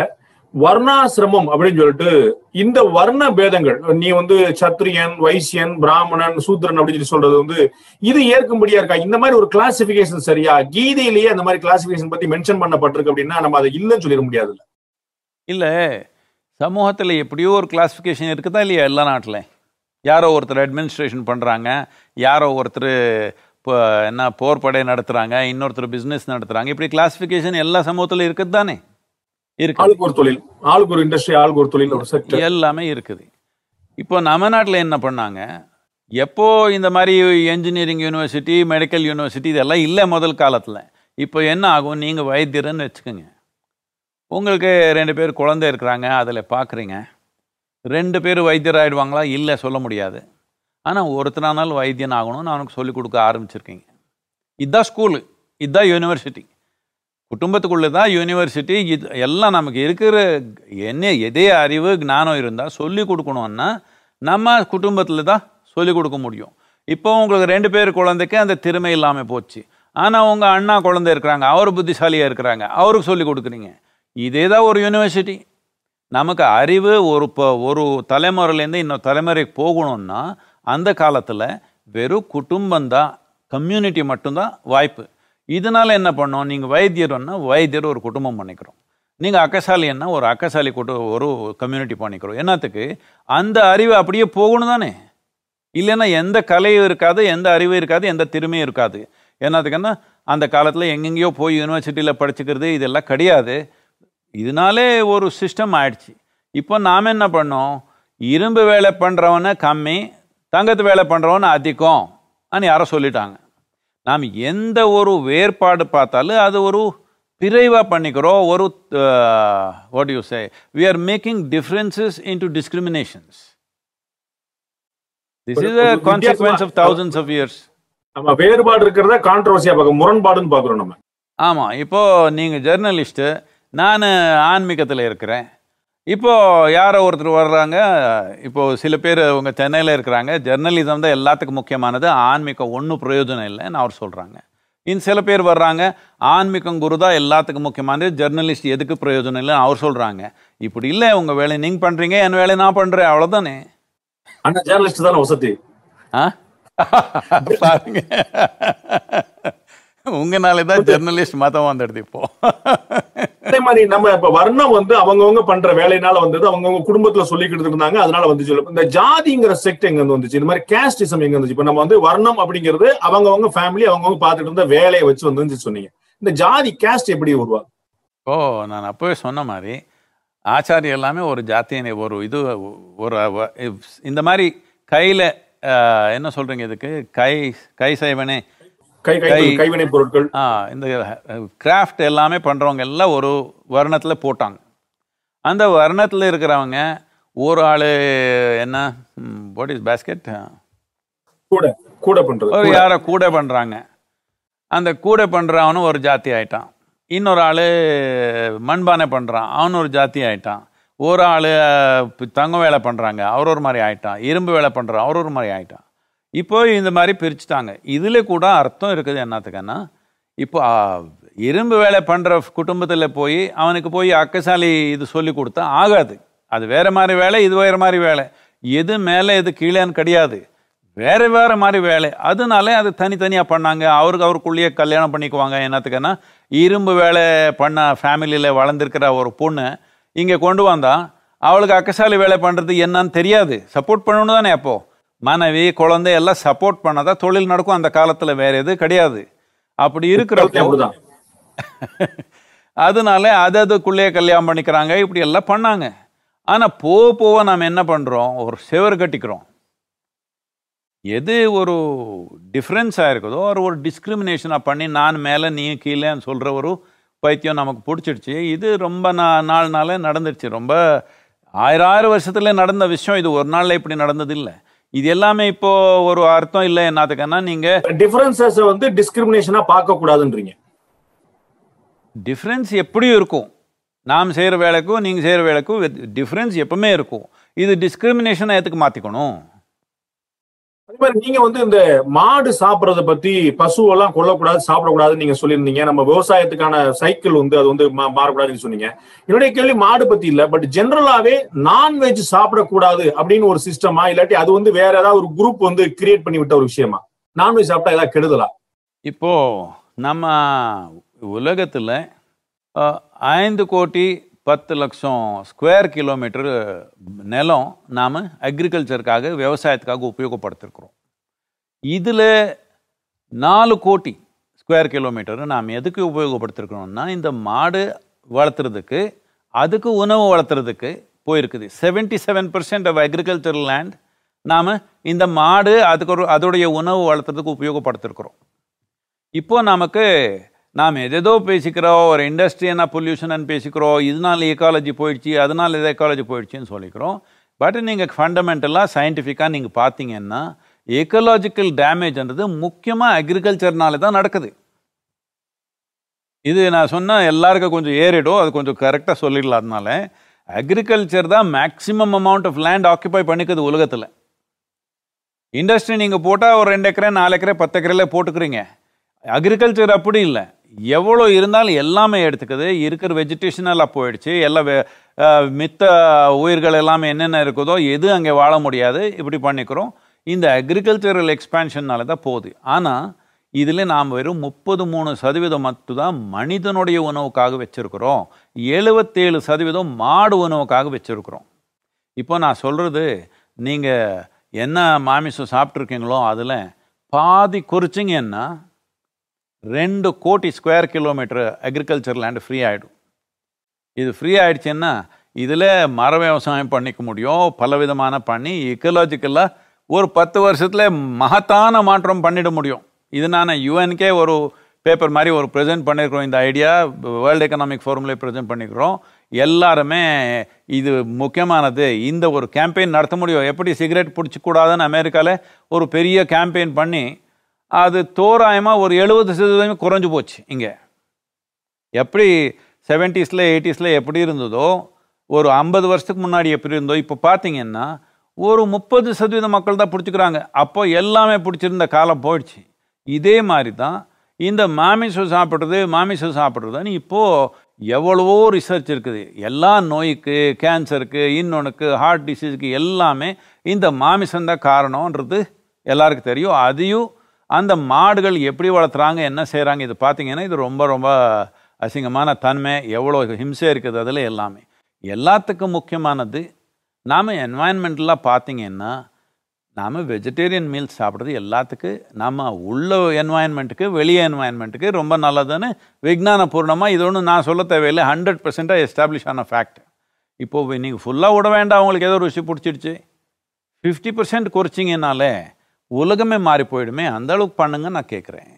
வர்ணாசிரமம் அப்படின்னு சொல்லிட்டு இந்த வர்ண பேதங்கள், நீ வந்து சத்திரியன், வைசியன், பிராமணன், சூத்திரன் அப்படின்னு சொல்றது வந்து இது ஏற்கும்படியா இருக்கா? இந்த மாதிரி ஒரு கிளாசிபிகேஷன் சரியா? கீதையிலேயே அந்த மாதிரி கிளாசிபிகேஷன் பத்தி மென்ஷன் பண்ணப்பட்டிருக்கு அப்படின்னா நம்ம அதை இல்லைன்னு சொல்லிட முடியாது. இல்ல, சமூகத்தில் எப்படியோ ஒரு கிளாசிஃபிகேஷன் இருக்குதா இல்லையா? எல்லா நாட்டில் யாரோ ஒருத்தர் அட்மினிஸ்ட்ரேஷன் பண்ணுறாங்க, யாரோ ஒருத்தர் இப்போ என்ன போர் படை நடத்துகிறாங்க, இன்னொருத்தர் பிஸ்னஸ் நடத்துகிறாங்க. இப்படி கிளாசிஃபிகேஷன் எல்லா சமூகத்திலும் இருக்குது தானே? இருக்கு. ஆளுக்கு ஒரு தொழில், ஆளுக்கு ஒரு இண்டஸ்ட்ரி, ஆளுக்கு ஒரு தொழில், ஒரு செக்டர் எல்லாமே இருக்குது. இப்போ நம்ம நாட்டில் என்ன பண்ணாங்க, எப்போ இந்த மாதிரி என்ஜினியரிங் யூனிவர்சிட்டி, மெடிக்கல் யூனிவர்சிட்டி இதெல்லாம் இல்லை முதல் காலத்தில். இப்போ என்ன ஆகும், நீங்கள் வைத்தியர்னு வச்சுக்கோங்க, உங்களுக்கு ரெண்டு பேர் குழந்தை இருக்கிறாங்க, அதில் பார்க்குறீங்க, ரெண்டு பேர் வைத்தியர் ஆகிடுவாங்களா? இல்லை, சொல்ல முடியாது. ஆனால் ஒருத்தனானால் வைத்தியன் ஆகணும்னு அவனுக்கு சொல்லிக் கொடுக்க ஆரம்பிச்சிருக்கீங்க. இதுதான் ஸ்கூலு, இதுதான் யூனிவர்சிட்டி. குடும்பத்துக்குள்ளே தான் யூனிவர்சிட்டி. இது எல்லாம் நமக்கு இருக்கிற என்ன எதே அறிவு ஞானம் இருந்தால் சொல்லிக் கொடுக்கணுன்னா நம்ம குடும்பத்தில் தான் சொல்லிக் கொடுக்க முடியும். இப்போ உங்களுக்கு ரெண்டு பேர் குழந்தைக்கு அந்த திறமை இல்லாமல் போச்சு. ஆனால் உங்கள் அண்ணா குழந்தை இருக்கிறாங்க, அவர் புத்திசாலியாக இருக்கிறாங்க, அவருக்கு சொல்லிக் கொடுக்குறீங்க. இதே தான் ஒரு யூனிவர்சிட்டி. நமக்கு அறிவு ஒரு இப்போ ஒரு தலைமுறையிலேருந்து இன்னொரு தலைமுறைக்கு போகணுன்னா அந்த காலத்தில் வெறும் குடும்பந்தான், கம்யூனிட்டி மட்டும்தான் வாய்ப்பு. இதனால் என்ன பண்ணோம், நீங்கள் வைத்தியர்னா வைத்தியர் ஒரு குடும்பம் பண்ணிக்கிறோம், நீங்கள் அக்கசாலின்னா ஒரு அக்கசாலி கூட்டு ஒரு கம்யூனிட்டி பண்ணிக்கிறோம். என்னத்துக்கு? அந்த அறிவு அப்படியே போகணும் தானே. இல்லைன்னா எந்த கலையும் இருக்காது, எந்த அறிவும் இருக்காது, எந்த திறமையும் இருக்காது. என்னத்துக்குன்னா அந்த காலத்தில் எங்கெங்கேயோ போய் யூனிவர்சிட்டியில் படிச்சுக்கிறது இதெல்லாம் கிடையாது. இதனாலே ஒரு சிஸ்டம் ஆயிடுச்சு. இப்போ நாம் என்ன பண்ணோம், இரும்பு வேலை பண்ணுறவனை கம்மி, தங்கத்து வேலை பண்ணுறவனை அதிகம் అని யாரோ சொல்லிட்டாங்க. நாம் எந்த ஒரு வேறுபாடு பார்த்தாலும் அது ஒரு பிரிவாக பண்ணிக்கிறோம். ஒரு what you say, we are making differences into discriminations. This is a consequence of thousands of years. நம்ம வேறுபாடு இருக்கிறத கான்ட்ரோவர்சியா பார்க்க, முரண்பாடுன்னு பார்க்குறோம் நம்ம. ஆமாம். இப்போ நீங்கள் ஜெர்னலிஸ்ட்டு, நான் ஆன்மீகத்தில் இருக்கிறேன். இப்போது யாரோ ஒருத்தர் வர்றாங்க, இப்போது சில பேர் உங்கள் சென்னையில் இருக்கிறாங்க, ஜெர்னலிசம் தான் எல்லாத்துக்கும் முக்கியமானது, ஆன்மீகம் ஒன்றும் பிரயோஜனம் இல்லைன்னு அவர் சொல்கிறாங்க. இன்னும் சில பேர் வர்றாங்க, ஆன்மீகம் குரு தான் எல்லாத்துக்கும் முக்கியமானது, ஜெர்னலிஸ்ட் எதுக்கு பிரயோஜனம் இல்லைன்னு அவர் சொல்கிறாங்க. இப்படி இல்லை, உங்கள் வேலையை நீங்கள் பண்ணுறீங்க, என் வேலையை நான் பண்ணுறேன், அவ்வளோதானே. ஆனால் ஜெர்னலிஸ்ட் தானே வசதி. ஆ பாருங்க, உங்கனாலே தான் ஜெர்னலிஸ்ட் மதம் வந்துடுது இப்போ. அதே மாதிரி நம்ம இப்ப வர்ணம் வந்து அவங்கவுங்க பண்ற வேலையினால வந்தது, அவங்கவுங்க குடும்பத்துல சொல்லிக்கிட்டு இருந்தாங்க, அதனால வந்து சொல்லும். இந்த ஜாதிங்கிற செக்ட் எங்க இருந்து வந்துச்சு, இந்த மாதிரி கேஸ்டிசம் எங்க வந்துச்சு? இப்ப நம்ம வந்து வர்ணம் அப்படிங்கிறது அவங்கவுங்க ஃபேமிலி, அவங்கவுங்க பார்த்துட்டு இருந்த வேலையை வச்சு வந்து சொன்னீங்க. இந்த ஜாதி கேஸ்ட் எப்படி உருவாகும்? ஓ, நான் அப்பவே சொன்ன மாதிரி ஆச்சாரி எல்லாமே ஒரு ஜாத்தியனை, ஒரு இது ஒரு இந்த மாதிரி கையில என்ன சொல்றீங்க இதுக்கு, கை கை செய்வனே, கை கைவினை பொருட்கள், இந்த கிராஃப்ட் எல்லாமே பண்றவங்க எல்லாம் ஒரு வர்ணத்தில் போட்டாங்க. அந்த வர்ணத்தில் இருக்கிறவங்க ஒரு ஆளு என்ன, வாட் இஸ் பேஸ்கெட், கூட கூட பண்றது, ஒரு யாரை கூட பண்றாங்க, அந்த கூட பண்றவனும் ஒரு ஜாதி ஆயிட்டான். இன்னொரு ஆளு மண்பானை பண்றான், அவனு ஒரு ஜாதி ஆயிட்டான். ஒரு ஆளு தங்க வேலை பண்றாங்க, அவர் ஒரு மாதிரி ஆயிட்டான். இரும்பு வேலை பண்றான், அவர் ஒரு மாதிரி ஆயிட்டான். இப்போ இந்த மாதிரி பிரிச்சுட்டாங்க. இதில் கூட அர்த்தம் இருக்குது. என்னத்துக்குன்னா, இப்போ இரும்பு வேலை பண்ணுற குடும்பத்தில் போய் அவனுக்கு போய் அக்கசாலி இது சொல்லி கொடுத்தா ஆகாது. அது வேறு மாதிரி வேலை, இது வேறு மாதிரி வேலை, எது மேலே எது கீழேன்னு கிடையாது, வேறு வேறு மாதிரி வேலை. அதனால அது தனித்தனியாக பண்ணாங்க. அவருக்கு அவருக்குள்ளேயே கல்யாணம் பண்ணிக்குவாங்க. என்னத்துக்குன்னா, இரும்பு வேலை பண்ண ஃபேமிலியில் வளர்ந்துருக்கிற ஒரு பொண்ணு இங்கே கொண்டு வந்தால் அவளுக்கு அக்கசாலி வேலை பண்ணுறது என்னன்னு தெரியாது, சப்போர்ட் பண்ணணும் தானே. அப்போது மனைவி குழந்தை எல்லாம் சப்போர்ட் பண்ணாதான் தொழில் நடக்கும். அந்த காலத்துல வேற எது கிடையாது. அப்படி இருக்கிறப்போ அதனால அது அதுக்குள்ளே கல்யாணம் பண்ணிக்கிறாங்க, இப்படி எல்லாம் பண்ணாங்க. ஆனா போக போக நாம் என்ன பண்றோம், ஒரு செவர் கட்டிக்கிறோம். எது ஒரு டிஃப்ரென்ஸாக இருக்குதோ ஒரு ஒரு டிஸ்கிரிமினேஷனாக பண்ணி நான் மேலே நீ கீழேன்னு சொல்கிற ஒரு பைத்தியம் நமக்கு பிடிச்சிடுச்சு. இது ரொம்ப நா நாலு நாளே நடந்துடுச்சு. ரொம்ப ஆயிரம் ஆயிரம் வருஷத்துல நடந்த விஷயம் இது. ஒரு நாளில் இப்படி நடந்தது இல்லை. இது எல்லாமே இப்போ ஒரு அர்த்தம் இல்லை. என்னத்துக்குன்னா, நீங்க டிஃபரன்சஸ் வந்து டிஸ்கிரிமினேஷனா பார்க்க கூடாதுன்றீங்க. டிஃப்ரென்ஸ் எப்படியும் இருக்கும். நாம் செய்கிற வேலைக்கும் நீங்கள் செய்கிற வேலைக்கும் டிஃப்ரென்ஸ் எப்பவுமே இருக்கும். இது டிஸ்கிரிமினேஷனை எதுக்கு மாற்றிக்கணும்? அதே மாதிரி நீங்க வந்து இந்த மாடு சாப்பிடறத பத்தி பசுவெல்லாம் கொல்லக்கூடாது சாப்பிடக்கூடாதுன்னு நீங்க சொல்லியிருந்தீங்க. நம்ம விவசாயத்துக்கான சைக்கிள் வந்து அது வந்து மாறக்கூடாதுன்னு சொன்னீங்க. என்னுடைய கேள்வி மாடு பத்தி இல்ல, பட் ஜெனரலாவே நான்வெஜ் சாப்பிடக்கூடாது அப்படின்னு ஒரு சிஸ்டமா, இல்லாட்டி அது வந்து வேற ஏதாவது ஒரு குரூப் வந்து கிரியேட் பண்ணி விட்ட ஒரு விஷயமா? நான்வெஜ் சாப்பிட்டா ஏதாவது கெடுதலா? இப்போ நம்ம உலகத்தில் ஐந்து கோடி பத்து லட்சம் ஸ்கொயர் கிலோமீட்டர் நிலம் நாம் அக்ரிகல்ச்சருக்காக விவசாயத்துக்காக உபயோகப்படுத்திருக்கிறோம். இதில் நாலு கோடி ஸ்கொயர் கிலோமீட்டர் நாம் எதுக்கு உபயோகப்படுத்திருக்கிறோம்னா இந்த மாடு வளர்த்துறதுக்கு, அதுக்கு உணவு வளர்த்துறதுக்கு போயிருக்குது. Seventy seven percent of agricultural land நாம் இந்த மாடு அதுக்கு ஒரு அதோடைய உணவு வளர்த்துறதுக்கு உபயோகப்படுத்திருக்கிறோம். இப்போ நமக்கு நாம் எதேதோ பேசிக்கிறோம், ஒரு இண்டஸ்ட்ரியனா பொல்யூஷன் பேசிக்கிறோம், இதனால எக்காலஜி போயிடுச்சு, அதனால எது எக்காலஜி போயிடுச்சுன்னு சொல்லிக்கிறோம். பட் நீங்கள் ஃபண்டமெண்டலாக சயின்டிஃபிக்காக நீங்கள் பார்த்தீங்கன்னா எக்கலாஜிக்கல் டேமேஜ்ன்றது முக்கியமாக அக்ரிகல்ச்சர்னால தான் நடக்குது. இது நான் சொன்னால் எல்லாருக்கும் கொஞ்சம் ஏறிடும், அது கொஞ்சம் கரெக்டாக சொல்லிடலாம். அதனால அக்ரிகல்ச்சர் தான் maximum amount of land occupy பண்ணிக்குது உலகத்தில். இண்டஸ்ட்ரி நீங்கள் போட்டால் ஒரு ரெண்டு ஏக்கரை நாலு ஏக்கரை பத்து ஏக்கரில் போட்டுக்கிறீங்க. அக்ரிகல்ச்சர் அப்படி இல்லை, எவ்வளோ இருந்தாலும் எல்லாமே எடுத்துக்குது. இருக்கிற வெஜிடேஷன் எல்லாம் போயிடுச்சு, எல்லாம் மித்த உயிர்கள் எல்லாமே என்னென்ன இருக்குதோ எது அங்கே வாழ முடியாது, இப்படி பண்ணிக்கிறோம். இந்த அக்ரிகல்ச்சரல் எக்ஸ்பேன்ஷன்னால தான் போகுது. ஆனால் இதில் நாம் வெறும் முப்பது மூணு சதவீதம் மட்டும் தான் மனிதனுடைய உணவுக்காக வச்சுருக்கிறோம், எழுபத்தேழு சதவீதம் மாடு உணவுக்காக வச்சுருக்கிறோம். இப்போ நான் சொல்கிறது, நீங்கள் என்ன மாமிசம் சாப்பிட்ருக்கீங்களோ அதில் பாதி குறிச்சிங்கன்னா ரெண்டு கோடி square kilometre agriculture land free ஆகிடும். இது ஃப்ரீ ஆகிடுச்சுன்னா இதில் மர விவசாயம் பண்ணிக்க முடியும், பலவிதமான பண்ணி எக்கலாஜிக்கலாக ஒரு பத்து வருஷத்தில் மகத்தான மாற்றம் பண்ணிட முடியும். இது நான் யூஎன்கே ஒரு பேப்பர் மாதிரி ஒரு ப்ரெசென்ட் பண்ணியிருக்கிறோம். இந்த ஐடியா வேர்ல்டு எக்கனாமிக் ஃபோரம்லேயே ப்ரெசென்ட் பண்ணியிருக்கிறோம். எல்லாருமே இது முக்கியமானது, இந்த ஒரு கேம்பெயின் நடத்த முடியும். எப்படி சிகரெட் பிடிச்சிக்கூடாதுன்னு அமெரிக்காவில் ஒரு பெரிய கேம்பெயின் பண்ணி அது தோராயமாக ஒரு எழுபது சதவீதம் குறைஞ்சி போச்சு. இங்கே எப்படி செவன்டீஸில் எயிட்டிஸில் எப்படி இருந்ததோ, ஒரு ஐம்பது வருஷத்துக்கு முன்னாடி எப்படி இருந்தோ, இப்போ பார்த்தீங்கன்னா ஒரு முப்பது சதவீதம் மக்கள் தான் பிடிச்சிக்கிறாங்க. அப்போ எல்லாமே பிடிச்சிருந்த காலம் போயிடுச்சு. இதே மாதிரி தான் இந்த மாமிசம் சாப்பிட்றது மாமிசம் சாப்பிட்றதுன்னு இப்போது எவ்வளவோ ரிசர்ச் இருக்குது. எல்லா நோய்க்கு, கேன்சருக்கு, இன்னொன்றுக்கு, ஹார்ட் டிசீஸுக்கு எல்லாமே இந்த மாமிசம்தான் காரணன்றது எல்லாருக்கும் தெரியும். அதையும் அந்த மாடுகள் எப்படி வளர்த்துறாங்க, என்ன செய்கிறாங்க, இது பார்த்தீங்கன்னா இது ரொம்ப ரொம்ப அசிங்கமான தன்மை, எவ்வளோ ஹிம்சை இருக்குது அதில் எல்லாமே. எல்லாத்துக்கும் முக்கியமானது நாம் என்வாயன்மெண்டலாக பார்த்தீங்கன்னா நாம் வெஜிடேரியன் மீல்ஸ் சாப்பிட்றது எல்லாத்துக்கு நம்ம உள்ள என்வாயன்மெண்ட்டுக்கு வெளியே என்வாயன்மெண்ட்டுக்கு ரொம்ப நல்லதுன்னு விஞ்ஞானபூர்ணமாக இது ஒன்று நான் சொல்ல தேவையில்லை, ஹண்ட்ரட் பர்சன்டாக எஸ்டாப்ளிஷ் ஆன ஃபேக்ட். இப்போது நீங்கள் ஃபுல்லாக விட வேண்டாம், அவங்களுக்கு ஏதோ ருசி பிடிச்சிடுச்சு, ஃபிஃப்டி பர்சன்ட் குறைச்சிங்கனாலே உலகமே மாறி போயிடுமே, அந்த அளவுக்கு பண்ணுங்க நான் கேட்குறேன்.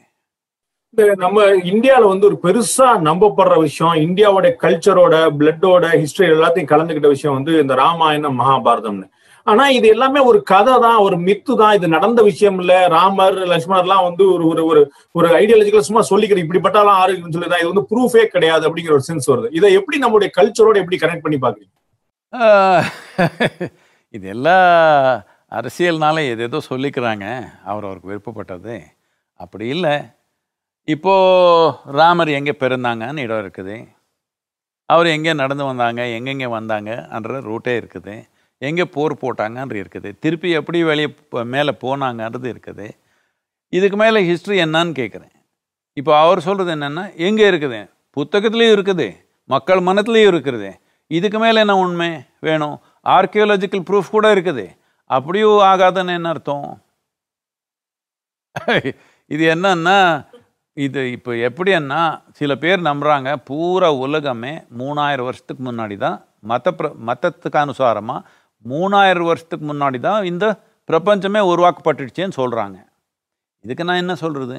நம்ம இந்தியாவில் வந்து ஒரு பெருசா நம்பப்படுற விஷயம், இந்தியாவோட கல்ச்சரோட பிளட்டோட ஹிஸ்டரி எல்லாத்தையும் கலந்துக்கிட்ட விஷயம் வந்து இந்த ராமாயணம் மகாபாரதம்னு. ஆனா இது எல்லாமே ஒரு கதை தான், ஒரு மித்து தான், இது நடந்த விஷயம் இல்ல. ராமர் லட்சுமணர்லாம் வந்து ஒரு ஒரு ஒரு ஒரு ஐடியாலஜிக்கலா சும்மா சொல்லிக்கிற இப்படிப்பட்டாலும் ஆரோக்கியம் சொல்லிதான், இது வந்து ப்ரூஃபே கிடையாது அப்படிங்கிற ஒரு சென்ஸ் வருது. இதை எப்படி நம்மளுடைய கல்ச்சரோட எப்படி கனெக்ட் பண்ணி பாக்குறீங்க? இது எல்லா அரசியல்னால எதேதோ சொல்லிக்கிறாங்க, அவர் அவருக்கு விருப்பப்பட்டது. அப்படி இல்லை. இப்போது ராமர் எங்கே பிறந்தாங்கன்னு இடம் இருக்குது, அவர் எங்கே நடந்து வந்தாங்க, எங்கெங்கே வந்தாங்கன்ற ரூட்டே இருக்குது, எங்கே போர் போட்டாங்கன்ற இருக்குது, திருப்பி எப்படி வெளியே மேலே போனாங்கன்றது இருக்குது. இதுக்கு மேலே ஹிஸ்ட்ரி என்னான்னு கேட்குறேன். இப்போ அவர் சொல்கிறது என்னென்னா, எங்கே இருக்குது, புத்தகத்துலேயும் இருக்குது, மக்கள் மனத்துலேயும் இருக்குது, இதுக்கு மேலே என்ன உண்மை வேணும்? ஆர்கியோலஜிக்கல் ப்ரூஃப் கூட இருக்குது. அப்படியும் ஆகாதுன்னு என்ன அர்த்தம்? இது என்னன்னா, இது இப்போ எப்படின்னா சில பேர் நம்புகிறாங்க பூரா உலகமே மூணாயிரம் வருஷத்துக்கு முன்னாடி தான் மத பிர மதத்துக்கு அனுசாரமாக மூணாயிரம் வருஷத்துக்கு முன்னாடி தான் இந்த பிரபஞ்சமே உருவாக்கப்பட்டுடுச்சேன்னு சொல்கிறாங்க. இதுக்கு நான் என்ன சொல்கிறது?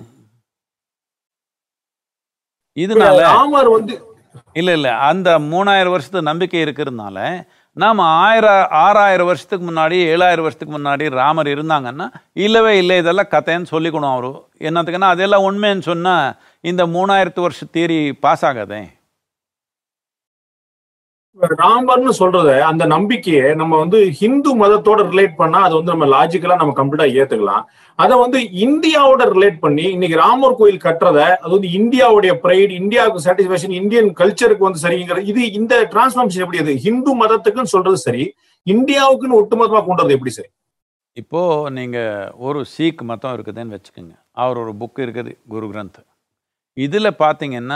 இதனால வந்து இல்லை இல்லை அந்த மூணாயிரம் வருஷத்து நம்பிக்கை இருக்கிறதுனால நாம் ஆயிரம் ஆறாயிரம் வருஷத்துக்கு முன்னாடி ஏழாயிரம் வருஷத்துக்கு முன்னாடி ராமர் இருந்தாங்கன்னா இல்லவே இல்லை, இதெல்லாம் கதைன்னு சொல்லிக்கணும். அவரு என்னத்துக்குன்னா அதெல்லாம் உண்மைன்னு சொன்னால் இந்த மூணாயிரத்து வருஷ தியரி பாஸ் ஆகாதே. ராமர்னு சொல்றத அந்த நம்பிக்கையை நம்ம வந்து ஹிந்து மதத்தோட ரிலேட் பண்ணா அது வந்து நம்ம லாஜிக்கலா நம்ம கம்ப்ளீட்டா ஏத்துக்கலாம். அதை வந்து இந்தியாவோட ரிலேட் பண்ணி இன்னைக்கு ராமர் கோயில் கட்டுறத அது வந்து இந்தியாவுடைய பிரைட், இந்தியாவுக்கு சாட்டிஸ்பேக்ஷன், இந்தியன் கல்ச்சருக்கு வந்து சரிங்கிறது, இது இந்த டிரான்ஸ்ஃபார்மேஷன் எப்படி? அது ஹிந்து மதத்துக்குன்னு சொல்றது சரி, இந்தியாவுக்குன்னு ஒட்டுமொத்தமா கொண்டது எப்படி சரி? இப்போ நீங்க ஒரு சீக் மதம் இருக்குதுன்னு வச்சுக்கோங்க. அவர் ஒரு புக் இருக்குது, குரு கிரந்த். இதுல பாத்தீங்கன்னா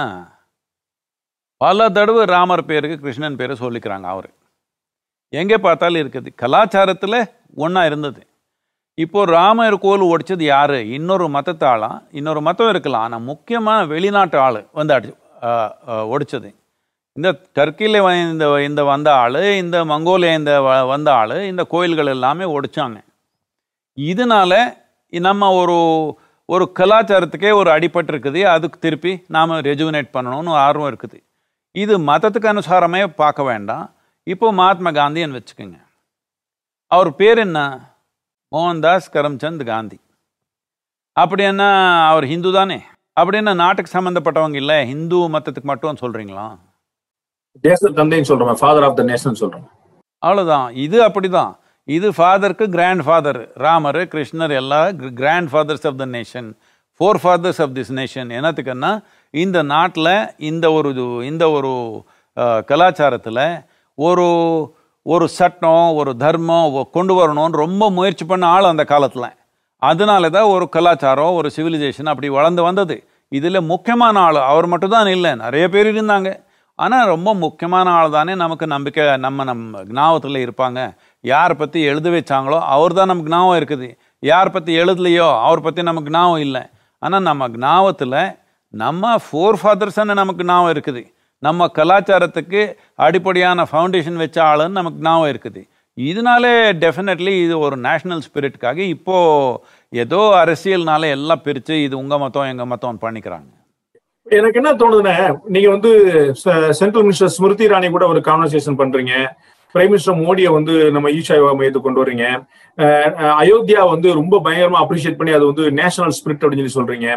பல தடவை ராமர் பேருக்கு கிருஷ்ணன் பேரை சொல்லிக்கிறாங்க. அவர் எங்கே பார்த்தாலும் இருக்குது. கலாச்சாரத்தில் ஒன்றா இருந்தது. இப்போ ராமர் கோவில் ஒடிச்சது யாரு? இன்னொரு மதத்தாளாம். இன்னொரு மதம் இருக்கலாம், ஆனால் முக்கியமான வெளிநாட்டு ஆள் வந்து அடி ஒடிச்சது. இந்த டர்க்கியில் இந்த இந்த வந்த ஆள், இந்த மங்கோலியா இந்த வந்த ஆள் இந்த கோயில்கள் எல்லாமே ஒடிச்சாங்க. இதனால நம்ம ஒரு ஒரு கலாச்சாரத்துக்கே ஒரு அடிபட்டு இருக்குது. அதுக்கு திருப்பி நாம் ரெஜுவினேட் பண்ணணும்னு ஆர்வம் இருக்குது. இது மதத்துக்கு அனுசாரமே பார்க்க வேண்டாம். இப்போ மகாத்மா காந்தின்னு வச்சுக்கோங்க. அவர் பேர் என்ன? மோகன்தாஸ் கரம்சந்த் காந்தி. அப்படின்னா அவர் ஹிந்து தானே? அப்படின்னா நாட்டுக்கு சம்மந்தப்பட்டவங்க இல்லை, ஹிந்து மதத்துக்கு மட்டும் சொல்றீங்களா? தேச தந்தைன்னு சொல்றோம், ஃபாதர் ஆஃப் த நேஷன் சொல்றோம். அவ்வளோதான். இது அப்படிதான். இது ஃபாதருக்கு கிராண்ட் ஃபாதர். ராமர், கிருஷ்ணர் எல்லாம் grandfathers of the nation, forefathers of this nation. என்னத்துக்குன்னா இந்த நாட்டில் இந்த ஒரு இந்த ஒரு கலாச்சாரத்தில் ஒரு ஒரு சட்டம், ஒரு தர்மம் கொண்டு வரணும்னு ரொம்ப முயற்சி பண்ண ஆள் அந்த காலத்தில். அதனால தான் ஒரு கலாச்சாரம், ஒரு சிவிலைசேஷன் அப்படி வளர்ந்து வந்தது. இதில் முக்கியமான ஆள் அவர் மட்டும்தான் இல்லை, நிறைய பேர் இருந்தாங்க. ஆனால் ரொம்ப முக்கியமான ஆள் தானே நமக்கு நம்பிக்கை, நம்ம நம்ம ஞாபகத்தில் இருப்பாங்க. யாரை பற்றி எழுத வச்சாங்களோ அவர் தான் நமக்கு ஞாபகம் இருக்குது. யாரை பற்றி எழுதலையோ அவர் பற்றி நமக்கு ஞாபகம் இல்லை. ஆனால் நம்ம ஞாபகத்தில் நம்ம ஃபோர் ஃபாதர்ஸ்ன்னு நமக்கு ஞாபகம் இருக்குது. நம்ம கலாச்சாரத்துக்கு அடிப்படையான ஃபவுண்டேஷன் வச்ச ஆளுன்னு நமக்கு ஞாபகம் இருக்குது. இதனாலே டெஃபினெட்லி இது ஒரு நேஷ்னல் ஸ்பிரிட்டுக்காக இப்போது ஏதோ அரசியல்னால எல்லாம் பிரித்து இது உங்கள் மதம் எங்கள் மதம் பண்ணிக்கிறாங்க. எனக்கு என்ன தோணுதுன்னா, நீங்க வந்து சென்ட்ரல் மினிஸ்டர் ஸ்மிருதி இரானி கூட ஒரு கான்வர்சேஷன் பண்றீங்க. பிரைம் மினிஸ்டர் மோடியை வந்து நம்ம ஈஷா யோகா மையத்துக்கு கொண்டு வரீங்க. அயோத்தியா வந்து ரொம்ப பயங்கரமா அப்ரிஷியேட் பண்ணி அது வந்து நேஷனல் ஸ்பிரிட் அப்படின்னு சொல்லி சொல்றீங்க.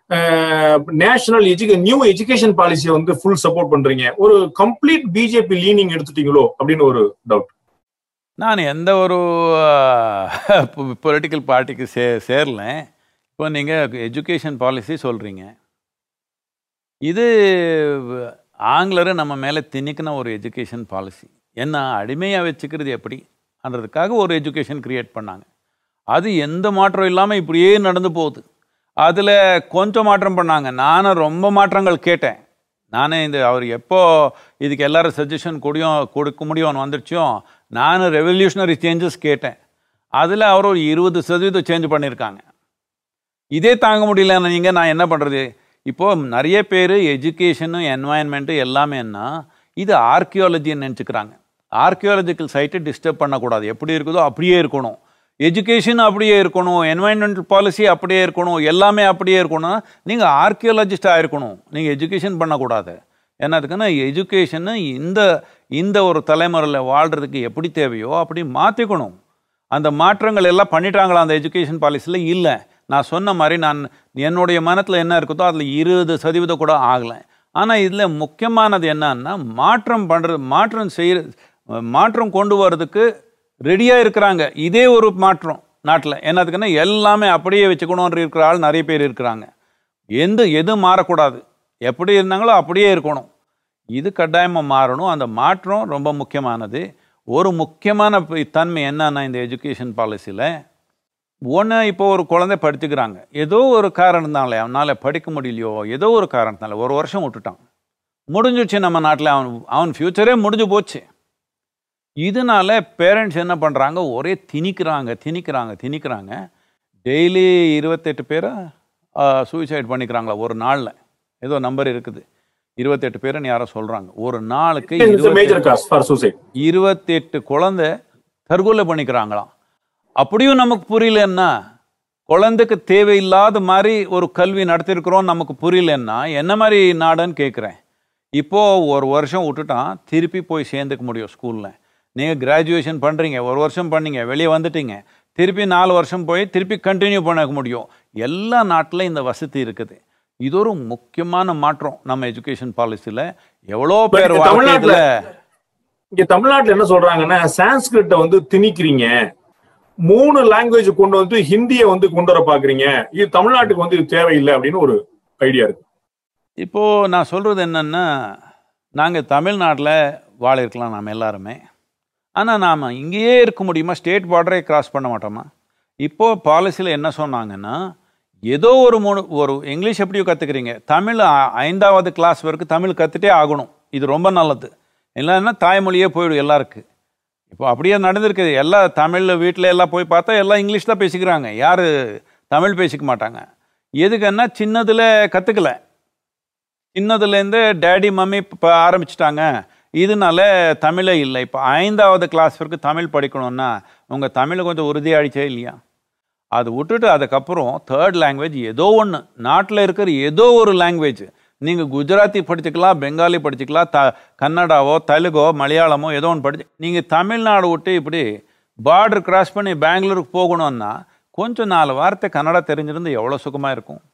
நேஷனல் எஜுகே நியூ எஜுகேஷன் பாலிசியை வந்து ஃபுல் சப்போர்ட் பண்றீங்க. ஒரு கம்ப்ளீட் பிஜேபி லீனிங் எடுத்துட்டீங்களோ அப்படின்னு ஒரு டவுட். நான் எந்த ஒரு பொலிட்டிக்கல் பார்ட்டிக்கு சே சேரல. இப்போ நீங்கள் எஜுகேஷன் பாலிசி சொல்கிறீங்க. இது ஆங்கிலரை நம்ம மேலே திணிக்கின ஒரு எஜுகேஷன் பாலிசி. என்ன அடிமையாக வச்சுக்கிறது எப்படி அன்றதுக்காக ஒரு எஜுகேஷன் க்ரியேட் பண்ணாங்க. அது எந்த மாற்றம் இல்லாமல் இப்படியே நடந்து போகுது. அதில் கொஞ்சம் மாற்றம் பண்ணாங்க. நானும் ரொம்ப மாற்றங்கள் கேட்டேன். நானே இந்த அவர் எப்போ இதுக்கு எல்லாரும் சஜஷன் கொடியும் கொடுக்க முடியும்னு வந்துடுச்சோ நானும் ரெவல்யூஷனரி சேஞ்சஸ் கேட்டேன். அதில் அவர் ஒரு இருபது சதவீதம் சேஞ்ச் பண்ணியிருக்காங்க. இதே தாங்க முடியலன்னு நீங்கள் நான் என்ன பண்ணுறது? இப்போது நிறைய பேர் எஜுகேஷனும் என்வாயன்மெண்ட்டு எல்லாமே என்ன இது ஆர்கியாலஜின்னு நினச்சிக்கிறாங்க. ஆர்கியாலஜிக்கல் சைட்டை டிஸ்டர்ப் பண்ணக்கூடாது. எப்படி இருக்குதோ அப்படியே இருக்கணும். எஜுகேஷன் அப்படியே இருக்கணும், என்வாயன்மெண்டல் பாலிசி அப்படியே இருக்கணும், எல்லாமே அப்படியே இருக்கணும். நீங்கள் ஆர்கியாலஜிஸ்டாக இருக்கணும், நீங்கள் எஜுகேஷன் பண்ணக்கூடாது. என்னதுக்குன்னா எஜுகேஷன்னு இந்த இந்த ஒரு தலைமுறையில் வாழ்கிறதுக்கு எப்படி தேவையோ அப்படி மாற்றிக்கணும். அந்த மாற்றங்கள் எல்லாம் பண்ணிட்டாங்களா அந்த எஜுகேஷன் பாலிசியில்? இல்லை. நான் சொன்ன மாதிரி நான் என்னுடைய மனத்தில் என்ன இருக்குதோ அதில் இருபது சதவீதம் கூட ஆகலை. ஆனால் இதில் முக்கியமானது என்னன்னா மாற்றம் பண்ணுறது, மாற்றம் செய்ய மாற்றம் கொண்டு வர்றதுக்கு ரெடியாக இருக்கிறாங்க. இதே ஒரு மாற்றம் நாட்டில் என்னதுக்குன்னா எல்லாமே அப்படியே வச்சுக்கணுன்ற இருக்கிற ஆள் நிறைய பேர் இருக்கிறாங்க. எந்த எதுவும் மாறக்கூடாது, எப்படி இருந்தாங்களோ அப்படியே இருக்கணும். இது கட்டாயமாக மாறணும். அந்த மாற்றம் ரொம்ப முக்கியமானது. ஒரு முக்கியமான தன்மை என்னன்னா இந்த எஜுகேஷன் பாலிசியில் ஒன்று, இப்போ ஒரு குழந்தை படிச்சுக்கிறாங்க, ஏதோ ஒரு காரணத்தினால அவனால் படிக்க முடியலையோ ஏதோ ஒரு காரணத்தினால ஒரு வருஷம் விட்டுட்டான், முடிஞ்சிடுச்சு நம்ம நாட்டில், அவன் அவன் ஃப்யூச்சரே முடிஞ்சு போச்சு. இதனால பேரண்ட்ஸ் என்ன பண்ணுறாங்க, ஒரே திணிக்கிறாங்க திணிக்கிறாங்க திணிக்கிறாங்க டெய்லி இருபத்தெட்டு பேரை சூசைட் பண்ணிக்கிறாங்களா ஒரு நாளில்? ஏதோ நம்பர் இருக்குது, இருபத்தெட்டு பேருன்னு யாரோ சொல்கிறாங்க. ஒரு நாளுக்கு இருபத்தெட்டு குழந்தை தற்கொலை பண்ணிக்கிறாங்களாம். அப்படியும் நமக்கு புரியலன்னா, குழந்தைக்கு தேவையில்லாத மாதிரி ஒரு கல்வி நடத்திருக்கிறோம் நமக்கு புரியலன்னா என்ன மாதிரி நாடுன்னு கேட்குறேன். இப்போது ஒரு வருஷம் விட்டுட்டான், திருப்பி போய் சேர்ந்துக்க முடியும் ஸ்கூலில். நீங்கள் கிராஜுவேஷன் பண்ணுறீங்க, ஒரு வருஷம் பண்ணீங்க, வெளியே வந்துட்டீங்க, திருப்பி நாலு வருஷம் போய் திருப்பி கண்டினியூ பண்ண முடியும். எல்லா நாட்டில் இந்த வசதி இருக்குது. இது ஒரு முக்கியமான மாற்றம் நம்ம எஜுகேஷன் பாலிசியில். எவ்வளோ பேர் வாழ்க்கையில் இங்க தமிழ்நாட்டுல என்ன சொல்றாங்கன்னா சான்ஸ்கிரிட்ட வந்து திணிக்கிறீங்க, மூணு லாங்குவேஜ் கொண்டு வந்து ஹிந்தியை வந்து கொண்டு வர பாக்குறீங்க, இது தமிழ்நாட்டுக்கு வந்து இது தேவையில்லை அப்படின்னு ஒரு ஐடியா இருக்கு. இப்போ நான் சொல்றது என்னன்னா, நாங்க தமிழ்நாட்டில் வாழ இருக்கலாம் நாம் எல்லாருமே. ஆனா நாம இங்கேயே இருக்க முடியுமா? ஸ்டேட் பார்டரே கிராஸ் பண்ண மாட்டோமா? இப்போ பாலிசியில் என்ன சொன்னாங்கன்னா, ஏதோ ஒரு மூணு ஒரு இங்கிலீஷ் எப்படியோ கற்றுக்குறீங்க, தமிழ் ஐந்தாவது கிளாஸ் வரைக்கும் தமிழ் கற்றுட்டே ஆகணும். இது ரொம்ப நல்லது. இல்லைன்னா தாய்மொழியே போயிடும் எல்லாருக்கு. இப்போ அப்படியே நடந்திருக்குது. எல்லா தமிழ் வீட்டில் எல்லாம் போய் பார்த்தா எல்லாம் இங்கிலீஷ் தான் பேசிக்கிறாங்க, யார் தமிழ் பேசிக்க மாட்டாங்க. எதுக்குன்னா சின்னதில் கற்றுக்கல, சின்னதுலேருந்து டேடி மம்மி இப்போ ஆரம்பிச்சிட்டாங்க, இதனால தமிழே இல்லை. இப்போ ஐந்தாவது கிளாஸ் வரைக்கும் தமிழ் படிக்கணும்னா உங்கள் தமிழை கொஞ்சம் உறுதியாகிச்சே இல்லையா? அது விட்டுட்டு அதுக்கப்புறம் தேர்ட் லாங்குவேஜ் ஏதோ ஒன்று, நாட்டில் இருக்கிற ஏதோ ஒரு லாங்குவேஜ், நீங்கள் குஜராத்தி படிச்சுக்கலாம், பெங்காலி படிச்சுக்கலாம், த கன்னடாவோ தெலுங்கோ மலையாளமோ ஏதோ ஒன்று படிச்சு, நீங்கள் தமிழ்நாடு விட்டு இப்படி பார்டர் கிராஸ் பண்ணி பெங்களூருக்கு போகணுன்னா கொஞ்சம் நாலு வார்த்தை கன்னடா தெரிஞ்சிருந்து எவ்வளோ சுகமாக இருக்கும்.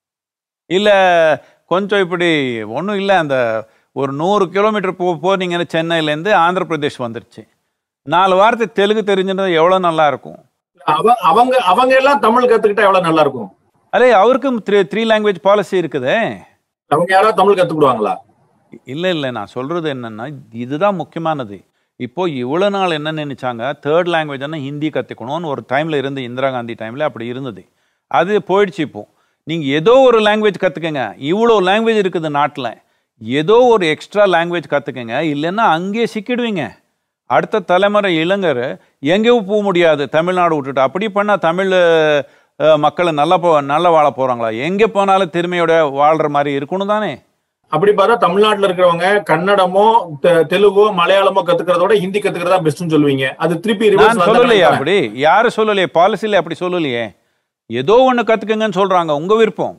இல்லை கொஞ்சம் இப்படி ஒன்றும் இல்லை, அந்த ஒரு நூறு கிலோமீட்டர் போ போனீங்கன்னா சென்னையிலேருந்து ஆந்திர பிரதேஷ் வந்துருச்சு, நாலு வார்த்தை தெலுங்கு தெரிஞ்சிருந்தது எவ்வளோ நல்லா இருக்கும். அவங்க அவங்க எல்லாம் தமிழ் கற்றுக்கிட்டா எவ்வளோ நல்லா இருக்கும். அதே அவருக்கும் த்ரீ த்ரீ லாங்குவேஜ் பாலிசி இருக்குதே. அவங்க யாராவது தமிழ் கற்றுக்கிடுவாங்களா? இல்லை இல்லை, நான் சொல்கிறது என்னென்னா இதுதான் முக்கியமானது. இப்போது இவ்வளோ நாள் என்ன நினச்சாங்க, தேர்ட் லாங்குவேஜ்னா ஹிந்தி கற்றுக்கணும்னு ஒரு டைமில் இருந்து, இந்திரா காந்தி டைமில் அப்படி இருந்தது. அது போயிடுச்சு. இப்போது நீங்கள் ஏதோ ஒரு லாங்குவேஜ் கற்றுக்கங்க, இவ்வளோ லாங்குவேஜ் இருக்குது நாட்டில், ஏதோ ஒரு எக்ஸ்ட்ரா லாங்குவேஜ் கற்றுக்கங்க, இல்லைன்னா அங்கேயே சிக்கிடுவீங்க. அடுத்த தலைமுறை இளைஞர் எங்கேயும் போக முடியாது தமிழ்நாடு விட்டுட்டு. அப்படி பண்ணால் தமிழ் மக்களை நல்லா போ நல்லா வாழ போகிறாங்களா? எங்கே போனாலும் திறமையோட வாழ்கிற மாதிரி இருக்கணும் தானே. அப்படி பார்த்தா தமிழ்நாட்டில் இருக்கிறவங்க கன்னடமோ தெலுங்கோ மலையாளமோ கற்றுக்கிறதோட ஹிந்தி கற்றுக்கிறதா பெஸ்ட்னு சொல்லுவீங்க. அது திருப்பி சொல்லலையே, அப்படி யாரும் சொல்லலையே, பாலிசியில் அப்படி சொல்லலையே. ஏதோ ஒன்று கற்றுக்குங்கன்னு சொல்கிறாங்க, உங்கள் விருப்பம்.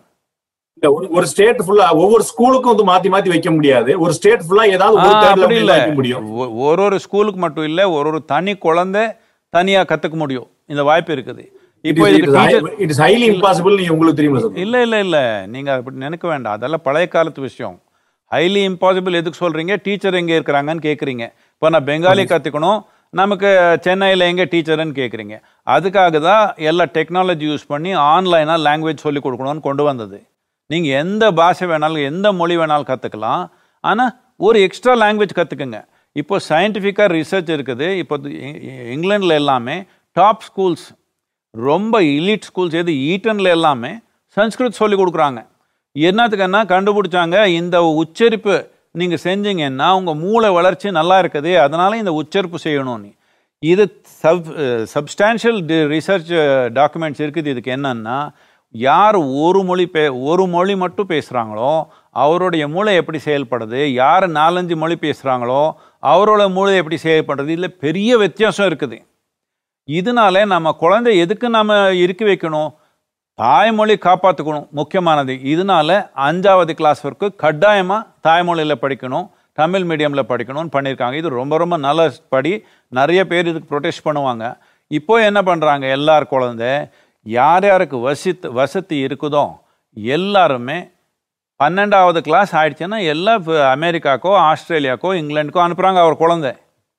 ஒரு ஸ்டேட் ஃபுல்லா ஒவ்வொரு ஸ்கூலுக்கும் வந்து மாத்தி மாத்தி வைக்க முடியாது. ஒரு ஸ்டேட் ஃபுல்லா ஏதாவது ஒரு தேர்வுல வைக்க முடியும். ஒரு ஒரு ஸ்கூலுக்கு மட்டும் இல்ல, ஒரு ஒரு தனி குழந்தை தனியா கத்துக்க முடியும். இந்த வாய்ப்பு இருக்குது. இப்போ இட் இஸ் ஹைலி இம்பாசிபிள். நீங்க உங்களுக்கு தெரியுமா சார்? இல்ல இல்ல இல்ல, நீங்க அப்படி நினைக்க வேண்டாம். அதெல்லாம் பழைய காலத்து விஷயம். ஹைலி இம்பாசிபிள் எதுக்கு சொல்றீங்க? டீச்சர் எங்க இருக்கிறாங்கன்னு கேக்குறீங்க. இப்போ நான் பெங்காலி கத்துக்கணும், நமக்கு சென்னையில் எங்கே டீச்சர்ன்னு கேட்குறீங்க. அதுக்காக தான் எல்லா டெக்னாலஜி யூஸ் பண்ணி ஆன்லைனாக லாங்குவேஜ் சொல்லிக் கொடுக்கணும்னு கொண்டு வந்தது. நீங்கள் எந்த பாஷை வேணாலும் எந்த மொழி வேணாலும் கற்றுக்கலாம், ஆனால் ஒரு எக்ஸ்ட்ரா லாங்குவேஜ் கற்றுக்குங்க. இப்போ சயின்டிஃபிக்காக ரிசர்ச் இருக்குது. இப்போ இங்கிலாண்டில் எல்லாமே டாப் ஸ்கூல்ஸ், ரொம்ப எலிட் ஸ்கூல்ஸ் எது, ஈட்டனில் எல்லாமே சன்ஸ்கிருத் சொல்லி கொடுக்குறாங்க. என்னத்துக்குன்னா கண்டுபிடிச்சாங்க, இந்த உச்சரிப்பு நீங்கள் செஞ்சீங்கன்னா உங்கள் மூளை வளர்ச்சி நல்லா இருக்குது, அதனால இந்த உச்சரிப்பு செய்யணும்னு. இது சப் சப்ஸ்டான்ஷியல் ரிசர்ச் டாக்குமெண்ட்ஸ் இருக்குது. இதுக்கு என்னன்னா, யார் ஒரு மொழி பே ஒரு மொழி மட்டும் பேசுகிறாங்களோ அவருடைய மூளை எப்படி செயல்படுது, யார் நாலஞ்சு மொழி பேசுகிறாங்களோ அவரோட மூளை எப்படி செயல்படுறது, இதில் பெரிய வித்தியாசம் இருக்குது. இதனால நம்ம குழந்தை எதுக்கு நம்ம இருக்க வைக்கணும், தாய்மொழி காப்பாற்றுக்கணும் முக்கியமானது. இதனால அஞ்சாவது கிளாஸ் வரைக்கும் கட்டாயமாக தாய்மொழியில் படிக்கணும், தமிழ் மீடியமில் படிக்கணும்னு பண்ணியிருக்காங்க. இது ரொம்ப ரொம்ப நல்ல படி. நிறைய பேர் இதுக்கு ப்ரொடெஸ்ட் பண்ணுவாங்க. இப்போ என்ன பண்ணுறாங்க, எல்லார் குழந்தை யார் யாருக்கு வசித்து வசதி இருக்குதோ எல்லாருமே பன்னெண்டாவது கிளாஸ் ஆயிடுச்சுன்னா எல்லாம் அமெரிக்காக்கோ ஆஸ்திரேலியாக்கோ இங்கிலாண்டுக்கோ அனுப்புகிறாங்க அவர் குழந்தை.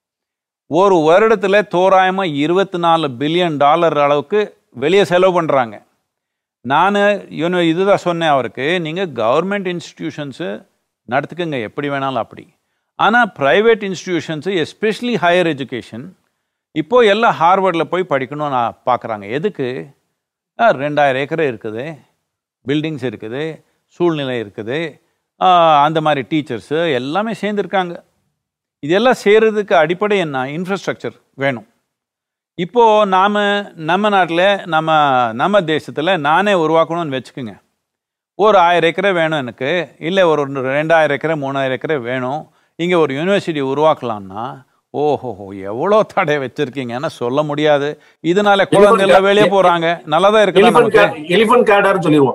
ஒரு வருடத்தில் தோராயமாக இருபத்தி நாலு பில்லியன் டாலர் அளவுக்கு வெளியே செலவு பண்ணுறாங்க. நான் யூனி இதுதான் சொன்னேன் அவருக்கு, நீங்கள் கவர்மெண்ட் இன்ஸ்டிடியூஷன்ஸு நடத்துக்குங்க எப்படி வேணாலும் அப்படி, ஆனால் private institutions especially higher education இப்போது எல்லாம் ஹார்வர்டில் போய் படிக்கணும்னு பார்க்குறாங்க. எதுக்கு? ரெண்டாயிரம் ஏக்கர் இருக்குது, பில்டிங்ஸ் இருக்குது, சூழ்நிலை இருக்குது, அந்த மாதிரி டீச்சர்ஸு எல்லாமே சேர்ந்துருக்காங்க. இதெல்லாம் செய்கிறதுக்கு அடிப்படை என்ன, இன்ஃப்ராஸ்ட்ரக்சர் வேணும். இப்போது நாம் நம்ம நாட்டில் நம்ம நம்ம தேசத்தில் நானே உருவாக்கணும்னு வச்சுக்கோங்க. ஒரு ஆயிரம் ஏக்கரை வேணும் எனக்கு, இல்லை ஒரு ரெண்டாயிரம் ஏக்கரை மூணாயிரம் ஏக்கரை வேணும், இங்கே ஒரு யூனிவர்சிட்டி உருவாக்கலாம்னா ஓஹோஹோ எவ்வளோ தடை வச்சிருக்கீங்கன்னா சொல்ல முடியாது. இதனால குழந்தைகள் வெளியே போறாங்க. நல்லாதான் இருக்கு.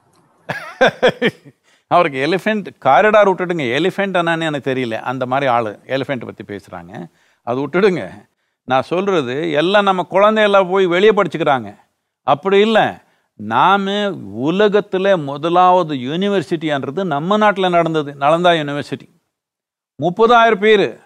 அவருக்கு எலிஃபென்ட் காரிடார் விட்டுடுங்க, எலிஃபென்ட் என்னன்னு எனக்கு தெரியல, அந்த மாதிரி ஆளு எலிஃபென்ட் பத்தி பேசுறாங்க, அது விட்டுடுங்க. நான் சொல்றது எல்லாம் நம்ம குழந்தையெல்லாம் போய் வெளியே படிச்சுக்கிறாங்க. அப்படி இல்லை, நாம உலகத்துல முதலாவது யூனிவர்சிட்டின்றது நம்ம நாட்டில் நடந்தது, நலந்தா யூனிவர்சிட்டி. முப்பதாயிரம் பேர்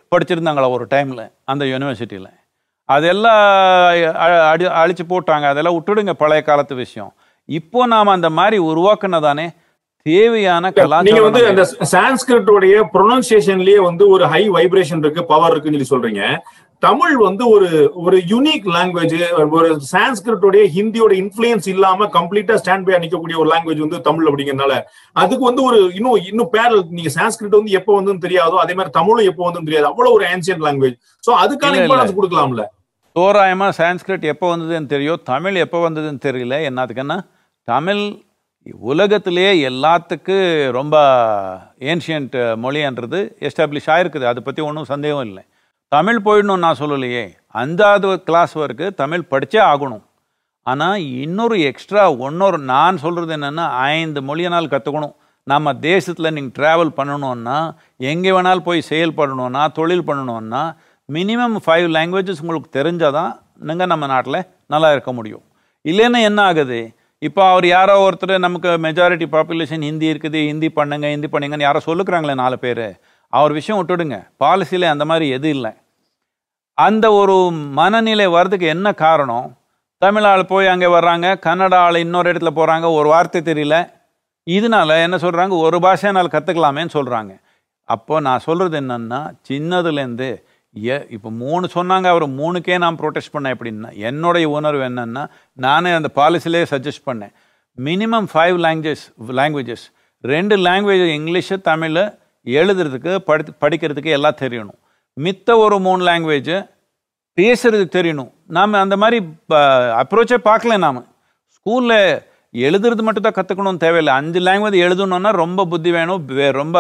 படிச்சிருந்தாங்களா ஒரு டைமில் அந்த யூனிவர்சிட்டியில். அதெல்லாம் அடி அழிச்சு போட்டாங்க. அதெல்லாம் விட்டுடுங்க, பழைய காலத்து விஷயம். இப்போ நாம் அந்த மாதிரி உருவாக்குனதானே தேவையான கலாச்சாரம். நீங்க வந்து அந்த சான்ஸ்கிரிட்டோடைய ப்ரொனன்சியேஷன்லயே வந்து ஒரு ஹை வைப்ரேஷன் இருக்கு, பவர் இருக்குன்னு சொல்லி சொல்றீங்க. தமிழ் வந்து ஒரு ஒரு யூனிக் லாங்குவேஜ். ஒரு சான்ஸ்கிரிட்டோடைய ஹிந்தியோட இன்ஃபுளுயன்ஸ் இல்லாம கம்ப்ளீட்டா ஸ்டாண்ட் பை நிக்கக்கூடிய ஒரு லாங்குவேஜ் வந்து தமிழ் அப்படிங்கறதுனால அதுக்கு வந்து ஒரு இன்னும் இன்னும் பேரல். நீங்க சான்ஸ்கிரிட் வந்து எப்போ வந்து தெரியாதோ அதே மாதிரி தமிழும் எப்போ வந்து தெரியாது. அவ்வளவு ஒரு ஆன்சியன்ட் லாங்குவேஜ். சோ அதுக்கான இம்பார்ட்டன்ஸ் கொடுக்கலாம்ல. தோராயமா சான்ஸ்கிரிட் எப்போ வந்ததுன்னு தெரியும், தமிழ் எப்போ வந்ததுன்னு தெரியல. என்னத்துக்குன்னா தமிழ் உலகத்திலேயே எல்லாத்துக்கு ரொம்ப ஏன்ஷியன்ட் மொழின்றது எஸ்டாப்ளிஷ் ஆயிருக்குது. அதை பற்றி ஒன்றும் சந்தேகம் இல்லை. தமிழ் போயிடணும்னு நான் சொல்லலையே. அஞ்சாவது கிளாஸ் வரைக்கும் தமிழ் படித்தே ஆகணும். ஆனால் இன்னொரு எக்ஸ்ட்ரா ஒன்னொரு நான் சொல்கிறது என்னென்னா, ஐந்து மொழியினால் கற்றுக்கணும். நம்ம தேசத்தில் நீங்கள் ட்ராவல் பண்ணணுன்னா, எங்கே வேணாலும் போய் செயல்படணுன்னா, தொழில் பண்ணணுன்னா மினிமம் ஃபைவ் லாங்குவேஜஸ் உங்களுக்கு தெரிஞ்சால் தான் நீங்கள் நம்ம நாட்டில் நல்லா இருக்க முடியும். இல்லைன்னா என்ன ஆகுது, இப்போ அவர் யாரோ ஒருத்தர் நமக்கு மெஜாரிட்டி பாப்புலேஷன் ஹிந்தி இருக்குது, ஹிந்தி பண்ணுங்க ஹிந்தி பண்ணுங்கன்னு யாரோ சொல்லுக்கிறாங்களே நாலு பேர், அவர் விஷயம் விட்டுடுங்க. பாலிசியில் அந்த மாதிரி எது இல்லை. அந்த ஒரு மனநிலை வர்றதுக்கு என்ன காரணம்? தமிழ் ஆள் போய் அங்கே வர்றாங்க, கன்னட ஆள் இன்னொரு இடத்துல போகிறாங்க, ஒரு வார்த்தை தெரியல. இதனால என்ன சொல்கிறாங்க, ஒரு பாஷைனால் கற்றுக்கலாமேன்னு சொல்கிறாங்க. அப்போ நான் சொல்கிறது என்னென்னா, சின்னதுலேருந்து ஏ இப்போ மூணு சொன்னாங்க, அவர் மூணுக்கே நான் ப்ரொடெஸ்ட் பண்ணேன். எப்படின்னா என்னுடைய உணர்வு என்னென்னா, நானே அந்த பாலிசிலே சஜஸ்ட் பண்ணேன், மினிமம் ஃபைவ் லாங்குவேஜஸ் லாங்குவேஜஸ் ரெண்டு லாங்குவேஜ் இங்கிலீஷு தமிழ் எழுதுறதுக்கு படி படிக்கிறதுக்கு எல்லாம் தெரியணும். மித்த ஒரு மூணு லாங்குவேஜ் பேசுறதுக்கு தெரியணும். நாம் அந்த மாதிரி அப்ரோச்சே பார்க்கல. நாம் ஸ்கூலில் எழுதுறது மட்டும் தான் கற்றுக்கணும்னு தேவையில்லை. அஞ்சு லாங்குவேஜ் எழுதணுன்னா ரொம்ப புத்தி வேணும், ரொம்ப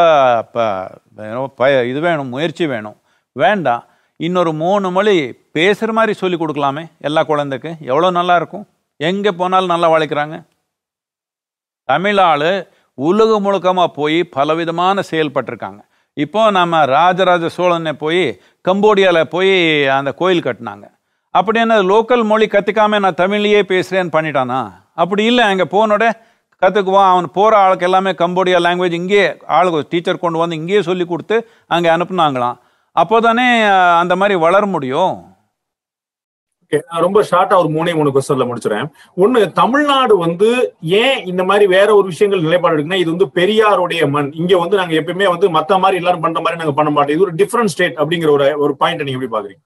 இது வேணும், முயற்சி வேணும். வேண்டாம், இன்னொரு மூணு மொழி பேசுகிற மாதிரி சொல்லி கொடுக்கலாமே எல்லா குழந்தைக்கு. எவ்வளோ நல்லா இருக்கும். எங்கே போனாலும் நல்லா வளைக்கிறாங்க. தமிழாள் உலகம் முழுக்கமாக போய் பலவிதமான செயல்பட்டிருக்காங்க. இப்போ நம்ம ராஜராஜ சோழனை போய் கம்போடியாவில் போய் அந்த கோயில் கட்டினாங்க. அப்படி என்ன லோக்கல் மொழி கற்றுக்காமல் நான் தமிழ்லையே பேசுகிறேன்னு பண்ணிட்டானா? அப்படி இல்லை. அங்கே போனோட கற்றுக்குவான். அவன் போகிற ஆளுக்கு எல்லாமே கம்போடியா லாங்குவேஜ் இங்கேயே ஆளுக்கு டீச்சர் கொண்டு வந்து இங்கேயே சொல்லி கொடுத்து அங்கே அனுப்புனாங்களாம். அப்போ தானே அந்த மாதிரி வளர முடியும். ரொம்ப ஷார்ட்டா ஒரு மூணே மூணு கொஸ்டின்ல முடிச்சுறேன். ஒண்ணு, தமிழ்நாடு வந்து ஏன் இந்த மாதிரி வேற ஒரு விஷயங்கள் நிலைப்பாடு இருக்குன்னா, இது வந்து பெரியாருடைய மண். இங்க வந்து நாங்க எப்பயுமே வந்து மத்த மாதிரி எல்லாரும் பண்ற மாதிரி நாங்க பண்ண மாட்டோம். இது ஒரு டிஃபரண்ட் ஸ்டேட் அப்படிங்கிற ஒரு ஒரு பாயிண்ட் நீங்க எப்படி பாக்குறீங்க?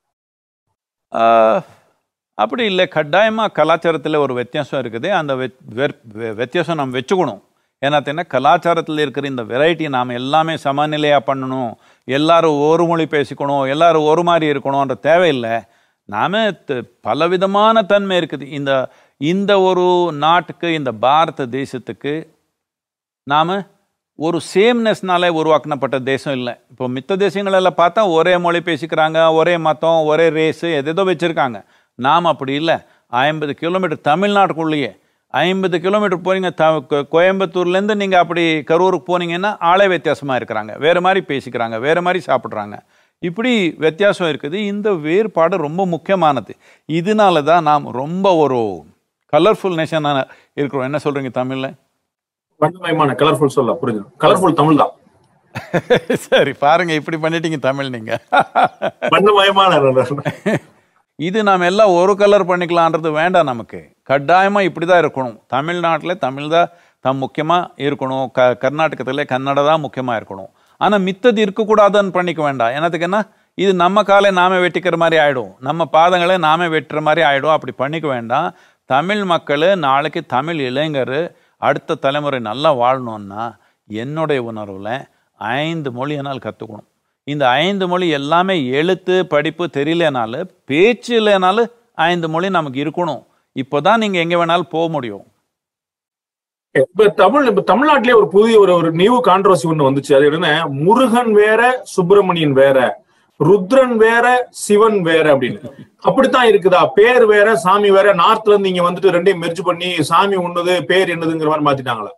அப்படி இல்லை. கட்டாயமா கலாச்சாரத்தில் ஒரு வித்தியாசம் இருக்குது. அந்த வித்தியாசம் நம்ம வச்சுக்கணும். ஏன்னாத்தின்னா கலாச்சாரத்தில் இருக்கிற இந்த வெரைட்டி நாம் எல்லாமே சமநிலையாக பண்ணணும், எல்லாரும் ஒரு மொழி பேசிக்கணும், எல்லாரும் ஒரு மாதிரி இருக்கணும்ன்ற தேவையில்லை. நாம பலவிதமான தன்மை இருக்குது. இந்த இந்த ஒரு நாட்டுக்கு, இந்த பாரத தேசத்துக்கு நாம் ஒரு சேம்னஸ்னாலே உருவாக்கப்பட்ட தேசம் இல்லை. இப்போ மித்த தேசங்களெல்லாம் பார்த்தா ஒரே மொழி பேசிக்கிறாங்க, ஒரே மதம், ஒரே ரேஸு எதேதோ வச்சுருக்காங்க. நாம் அப்படி இல்லை. ஐம்பது கிலோமீட்டர் தமிழ்நாட்டுக்குள்ளேயே ஐம்பது கிலோமீட்டர் போனீங்க, த கோயம்புத்தூர்லேருந்து நீங்கள் அப்படி கரூருக்கு போனீங்கன்னா ஆளே வித்தியாசமாக இருக்கிறாங்க, வேறு மாதிரி பேசிக்கிறாங்க, வேறு மாதிரி சாப்பிட்றாங்க. இப்படி வித்தியாசம் இருக்குது. இந்த வேறுபாடு ரொம்ப முக்கியமானது. இதனால தான் நாம் ரொம்ப ஒரு கலர்ஃபுல் நேஷனாக இருக்கிறோம். என்ன சொல்கிறீங்க தமிழில்? வண்ணமயமான கலர்ஃபுல் சொல்ல புரியுது. கலர்ஃபுல் தமிழ் தான். சரி, பாருங்க இப்படி பண்ணிட்டீங்க தமிழ் நீங்கள். வண்ணமயமான இது நாம் எல்லாம் ஒரு கலர் பண்ணிக்கலான்றது வேண்டாம். நமக்கு கட்டாயமாக இப்படி தான் இருக்கணும். தமிழ்நாட்டில் தமிழ் தான் தம் முக்கியமாக இருக்கணும். க கர்நாடகத்தில் கன்னட தான் முக்கியமாக இருக்கணும். ஆனால் மித்தது இருக்கக்கூடாதுன்னு பண்ணிக்க வேண்டாம். என்னத்துக்குன்னா இது நம்ம காலை நாமே வெட்டிக்கிற மாதிரி ஆகிடும், நம்ம பாதங்களை நாமே வெட்டுற மாதிரி ஆகிடும். அப்படி பண்ணிக்க வேண்டாம். தமிழ் மக்கள் நாளைக்கு தமிழ் இளைஞர் அடுத்த தலைமுறை நல்லா வாழணுன்னா என்னுடைய உணர்வில் ஐந்து மொழியினால் கற்றுக்கணும். இந்த ஐந்து மொழி எல்லாமே எழுத்து படிப்பு தெரியலனாலும் பேச்சு இல்லைனாலும் ஐந்து மொழி நமக்கு இருக்கணும். இப்போதான் நீங்க எங்க வேணாலும் போக முடியும். இப்ப தமிழ் இப்ப தமிழ்நாட்டிலே ஒரு புதிய ஒரு ஒரு நியூ கான்ட்ரோவர்சி ஒண்ணு வந்துச்சு. அது என்ன, முருகன் வேற சுப்பிரமணியன் வேற, ருத்ரன் வேற சிவன் வேற அப்படின்னு. அப்படித்தான் இருக்குதா? பேர் வேற சாமி வேற. நார்த்ல இருந்து இங்க வந்துட்டு ரெண்டையும் மெர்ஜ் பண்ணி சாமி ஒண்ணுது பேர் என்னதுங்கிற மாதிரி மாத்திட்டாங்களா?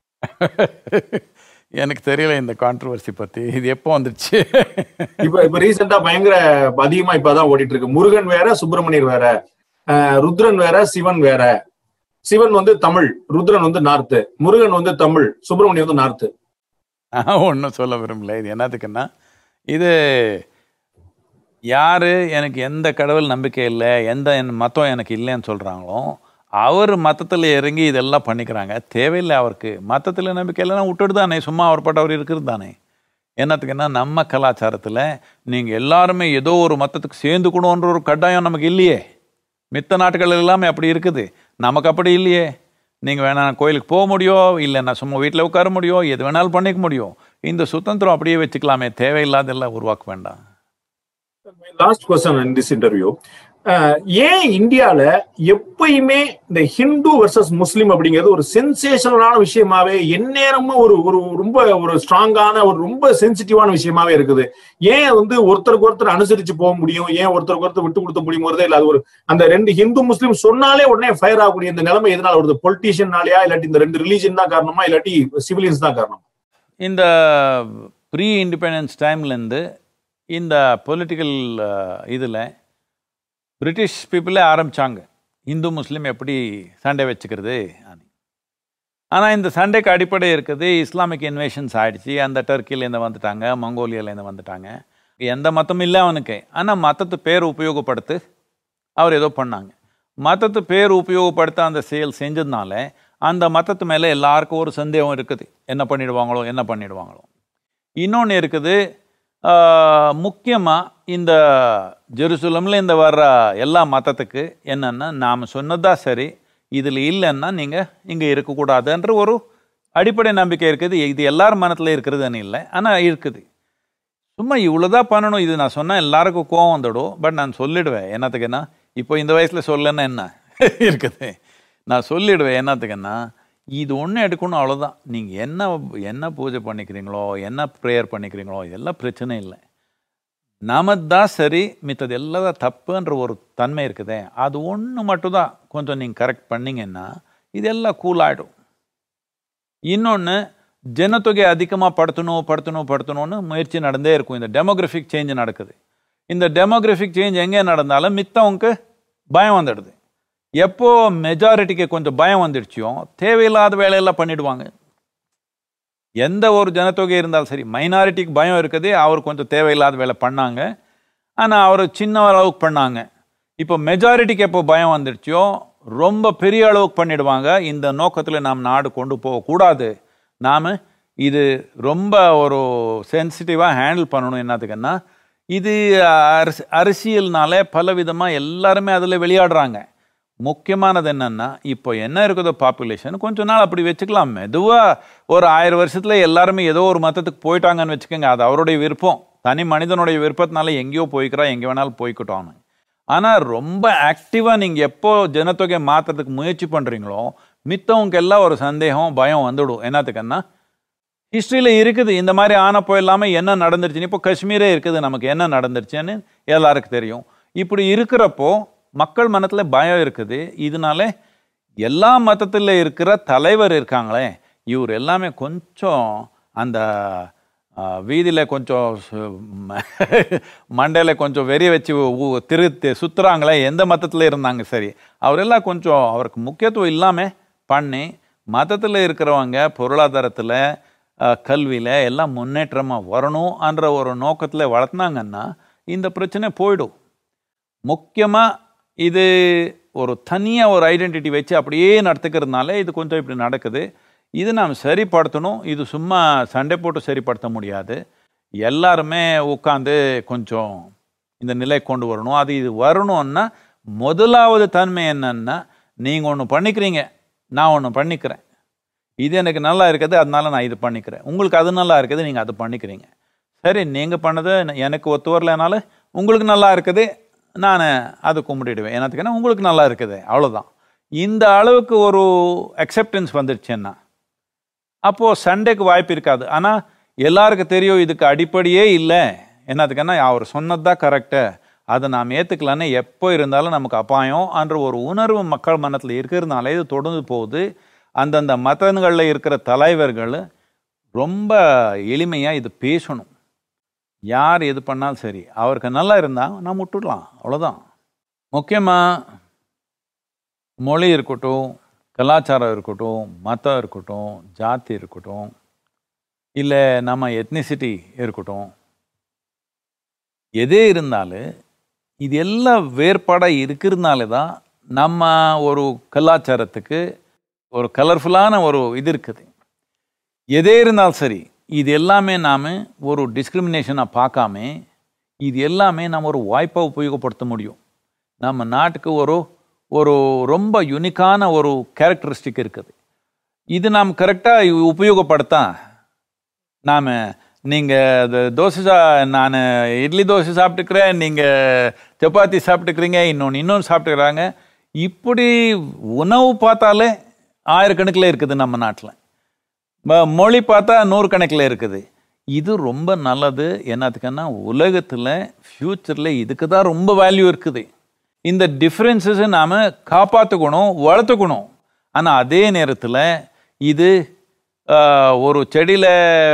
எனக்கு தெரியல இந்த கான்ட்ரோவர்சி பத்தி. இது எப்போ வந்துச்சு? இப்ப இப்ப ரீசெண்டா பயங்கர அதிகமா இப்பதான் ஓடிட்டு இருக்கு. முருகன் வேற சுப்பிரமணியர் வேற, ருத்ரன் வேற சிவன் வேற. சிவன் வந்து தமிழ், ருத்ரன் வந்து நார்த்து, முருகன் வந்து தமிழ், சுப்பிரமணியன் வந்து நார்த்து. ஒன்னும் சொல்ல விரும்பல. இது என்னதுக்குன்னா, இது யார் எனக்கு எந்த கடவுள் நம்பிக்கை இல்லை, எந்த என் மதம் எனக்கு இல்லைன்னு சொல்கிறாங்களோ அவர் மதத்தில் இறங்கி இதெல்லாம் பண்ணிக்கிறாங்க. தேவையில்லை அவருக்கு. மதத்தில் நம்பிக்கை இல்லைன்னா விட்டுட்டு தானே, சும்மா அவர் பட்டவர் இருக்கிறது தானே. என்னத்துக்குன்னா நம்ம கலாச்சாரத்தில் நீங்கள் எல்லாருமே ஏதோ ஒரு மதத்துக்கு சேர்ந்துக்கணுன்ற ஒரு கட்டாயம் நமக்கு இல்லையே. மித்த நாட்டுகள் எல்லாமே அப்படி இருக்குது, நமக்கு அப்படி இல்லையே. நீங்கள் வேணா கோயிலுக்கு போக முடியும், இல்லைன்னா சும்மா வீட்டில் உட்கார முடியும், எது வேணாலும் பண்ணிக்க முடியும். இந்த சுதந்திரம் அப்படியே வச்சுக்கலாமே, தேவையில்லாதெல்லாம் உருவாக்க வேண்டாம். Last question in this interview, ஏன் இந்தியால எப்பயுமே இந்த ஹிந்து வர்சஸ் முஸ்லிம் அப்படிங்கிறது ஒரு சென்சேஷனலான விஷயமாவே எந்நேரமும் ஒரு ஒரு ரொம்ப ஒரு ஸ்ட்ராங்கான ஒரு ரொம்ப சென்சிட்டிவான விஷயமாவே இருக்குது? ஏன் வந்து ஒருத்தருக்கு ஒருத்தர் அனுசரிச்சு போக முடியும், ஏன் ஒருத்தருக்கு ஒருத்தர் விட்டு கொடுத்த முடியுமோதே இல்ல, அது ஒரு அந்த ரெண்டு ஹிந்து முஸ்லிம் சொன்னாலே உடனே ஃபயர் ஆகக்கூடிய இந்த நிலைமை எதனால வருது? பொலிட்டீஷியனாலயா, இல்லாட்டி இந்த ரெண்டு ரிலீஜன் தான் காரணமா, இல்லாட்டி சிவிலியன்ஸ் தான் காரணமா? இந்த ப்ரீ இண்டிபெண்டன்ஸ் டைம்லேருந்து இந்த பொலிட்டிக்கல் இதில் பிரிட்டிஷ் பீப்புளே ஆரம்பித்தாங்க இந்து முஸ்லீம் எப்படி சண்டை வச்சுக்கிறது. ஆனால் இந்த சண்டைக்கு அடிப்படை இருக்குது, இஸ்லாமிக் இன்வேஷன்ஸ் ஆகிடுச்சு. அந்த டர்க்கிலேருந்து வந்துட்டாங்க, மங்கோலியாலேருந்து வந்துட்டாங்க. எந்த மதமும் இல்லை அவனுக்கு. ஆனால் மதத்து பேர் உபயோகப்படுத்து அவர் ஏதோ பண்ணாங்க. மதத்து பேர் உபயோகப்படுத்த அந்த செயல் செஞ்சதுனால அந்த மதத்து மேலே எல்லாருக்கும் ஒரு சந்தேகம் இருக்குது, என்ன பண்ணிடுவாங்களோ என்ன பண்ணிடுவாங்களோ. இன்னொன்று இருக்குது, முக்கியமாக இந்த ஜெருசலமில் இந்த வர்ற எல்லா மதத்துக்கு என்னென்னா, நாம் சொன்னதா சரி, இதில் இல்லைன்னா நீங்கள் இங்கே இருக்கக்கூடாதுன்ற ஒரு அடிப்படை நம்பிக்கை இருக்குது. இது எல்லாரும் மனத்தில் இருக்கிறதுன்னு இல்லை, ஆனால் இருக்குது. சும்மா இவ்வளோதான் பண்ணணும், இது நான் சொன்னால் எல்லாருக்கும் கோவம் வந்துடும். பட் நான் சொல்லிடுவேன். என்னத்துக்குன்னா, இப்போ இந்த வயசில் சொல்லன்னா என்ன இருக்குது, நான் சொல்லிடுவேன். என்னத்துக்குன்னா, இது ஒன்று எடுக்கணும், அவ்வளோதான். நீங்கள் என்ன என்ன பூஜை பண்ணிக்கிறீங்களோ, என்ன ப்ரேயர் பண்ணிக்கிறீங்களோ, இதெல்லாம் பிரச்சனை இல்லை. நாம தான் சரி, மித்தது எல்லாம் தப்புன்ற ஒரு தன்மை இருக்குதே, அது ஒன்று மட்டும்தான் கொஞ்சம் நீங்கள் கரெக்ட் பண்ணிங்கன்னா இதெல்லாம் கூல் ஆகிடும். இன்னொன்று, ஜனத்தொகை அதிகமாக படுத்தணும் படுத்தணும் படுத்தணும்னு முயற்சி நடந்தே இருக்கும். இந்த டெமோகிராஃபிக் சேஞ்ச் நடக்குது. இந்த டெமோகிராஃபிக் சேஞ்ச் எங்கே நடந்தாலும் மித்தவங்க பயம் வந்துடுது. எப்போ மெஜாரிட்டிக்கு கொஞ்சம் பயம் வந்துடுச்சியோ தேவையில்லாத வேலையெல்லாம் பண்ணிடுவாங்க. எந்த ஒரு ஜனத்தொகை இருந்தாலும் சரி, மைனாரிட்டிக்கு பயம் இருக்குது, அவர் கொஞ்சம் தேவையில்லாத வேலை பண்ணாங்க. ஆனால் அவர் சின்ன அளவுக்கு பண்ணாங்க. இப்போ மெஜாரிட்டிக்கு எப்போ பயம் வந்துடுச்சியோ ரொம்ப பெரிய அளவுக்கு பண்ணிடுவாங்க. இந்த நோக்கத்தில் நாம் நாடு கொண்டு போகக்கூடாது. நாம் இது ரொம்ப ஒரு சென்சிட்டிவாக ஹேண்டில் பண்ணணும். என்னத்துக்குன்னா, இது அரசு அரசியல்னாலே பல விதமாக எல்லாருமே அதில் விளையாடுறாங்க. முக்கியமானது என்னென்னா, இப்போ என்ன இருக்குதோ பாப்புலேஷன் கொஞ்சம் நாள் அப்படி வச்சுக்கலாம். மெதுவாக ஒரு ஆயிரம் வருஷத்தில் எல்லாருமே ஏதோ ஒரு மதத்துக்கு போயிட்டாங்கன்னு வச்சுக்கோங்க, அது அவருடைய விருப்பம். தனி மனிதனுடைய விருப்பத்தினால எங்கேயோ போய்க்கிறா, எங்கே வேணாலும் போய்க்கிட்டோன்னு. ஆனால் ரொம்ப ஆக்டிவாக நீங்கள் எப்போ ஜனத்தொகை மாற்றுறதுக்கு முயற்சி பண்ணுறீங்களோ மித்தவங்க எல்லாம் ஒரு சந்தேகம் பயம் வந்துடும். என்னத்துக்குன்னா, ஹிஸ்ட்ரியில் இருக்குது இந்த மாதிரி ஆனப்போ இல்லாமல் என்ன நடந்துருச்சுன்னு. இப்போ காஷ்மீரே இருக்குது, நமக்கு என்ன நடந்துருச்சுன்னு எல்லாருக்கும் தெரியும். இப்படி இருக்கிறப்போ மக்கள் மனத்தில் பயம் இருக்குது. இதனால எல்லா மதத்தில் இருக்கிற தலைவர் இருக்காங்களே, இவர் எல்லாமே கொஞ்சம் அந்த வீதியில் கொஞ்சம் மண்டையில் கொஞ்சம் வெறி வச்சு திருத்தி சுற்றுறாங்களே, எந்த மதத்தில் இருந்தாங்க சரி, அவரெல்லாம் கொஞ்சம் அவருக்கு முக்கியத்துவம் இல்லாமல் பண்ணி மதத்தில் இருக்கிறவங்க பொருளாதாரத்தில் கல்வியில் எல்லாம் முன்னேற்றமாக வரணும்ன்ற ஒரு நோக்கத்தில் வளர்த்துனாங்கன்னா இந்த பிரச்சனை போயிடும். முக்கியமாக இது ஒரு தனியாக ஒரு ஐடென்டிட்டி வச்சு அப்படியே நடத்துக்கிறதுனால இது கொஞ்சம் இப்படி நடக்குது. இது நாம் சரிப்படுத்தணும். இது சும்மா சண்டை போட்டு சரிப்படுத்த முடியாது. எல்லாருமே உட்காந்து கொஞ்சம் இந்த நிலை கொண்டு வரணும். அது இது வரணும்னா முதலாவது தன்மை என்னன்னா, நீங்கள் ஒன்று பண்ணிக்கிறீங்க, நான் ஒன்று பண்ணிக்கிறேன், இது எனக்கு நல்லா இருக்குது அதனால நான் இது பண்ணிக்கிறேன், உங்களுக்கு அது நல்லா இருக்குது நீங்கள் அது பண்ணிக்கிறீங்க. சரி, நீங்கள் பண்ணது எனக்கு ஒத்து வரலைனாலும் உங்களுக்கு நல்லா இருக்குது, நான் அதை கும்பிட்டுடுவேன். என்னத்துக்குன்னா உங்களுக்கு நல்லா இருக்குது, அவ்வளோதான். இந்த அளவுக்கு ஒரு அக்செப்டன்ஸ் வந்துடுச்சுன்னா அப்போது சண்டைக்கு வாய்ப்பு இருக்காது. ஆனால் எல்லாருக்கும் தெரியும் இதுக்கு அடிப்படையே இல்லை. என்னத்துக்குன்னா அவர் சொன்னது தான் கரெக்டு, அதை நாம் ஏற்றுக்கலான்னு எப்போ இருந்தாலும் நமக்கு அபாயம் என்ற ஒரு உணர்வு மக்கள் மனத்தில் இருக்கிறதுனால இது தொடர்ந்து போகுது. அந்தந்த மதங்களில் இருக்கிற தலைவர்கள் ரொம்ப எளிமையாக இது பேசணும். யார் எது பண்ணாலும் சரி, அவருக்கு நல்லா இருந்தால் நாம் விட்டுடலாம், அவ்வளோதான். முக்கியமாக மொழி இருக்கட்டும், கலாச்சாரம் இருக்கட்டும், மதம் இருக்கட்டும், ஜாதி இருக்கட்டும், இல்லை நம்ம எத்னிசிட்டி இருக்கட்டும், எதே இருந்தாலும் இது எல்லாம் வேறுபாடாக இருக்கிறதுனால தான் நம்ம ஒரு கலாச்சாரத்துக்கு ஒரு கலர்ஃபுல்லான ஒரு இது இருக்குது. எதே இருந்தாலும் சரி, இது எல்லாமே நாம் ஒரு டிஸ்கிரிமினேஷனாக பார்க்காம இது எல்லாமே நம்ம ஒரு வாய்ப்பாக உபயோகப்படுத்த முடியும். நம்ம நாட்டுக்கு ஒரு ஒரு ரொம்ப யூனிக்கான ஒரு கேரக்டரிஸ்டிக் இருக்குது. இது நாம் கரெக்டாக உபயோகப்படுத்தா நாம் நீங்கள் தோசை சா நான் இட்லி தோசை சாப்பிட்டுக்கிறேன், நீங்கள் சப்பாத்தி சாப்பிட்டுக்கிறீங்க, இன்னொன்று இன்னொன்று சாப்பிட்டுக்கிறாங்க. இப்படி உணவு பார்த்தாலே ஆயிரக்கணக்கில் இருக்குது நம்ம நாட்டில். மொழி பார்த்தா நூறு கணக்கில் இருக்குது. இது ரொம்ப நல்லது. என்னத்துக்குன்னா உலகத்தில் ஃப்யூச்சரில் இதுக்கு தான் ரொம்ப வேல்யூ இருக்குது. இந்த டிஃப்ரென்சஸை நாம் காப்பாற்றுக்கணும், வளர்த்துக்கணும். ஆனால் அதே நேரத்தில் இது ஒரு செடியில்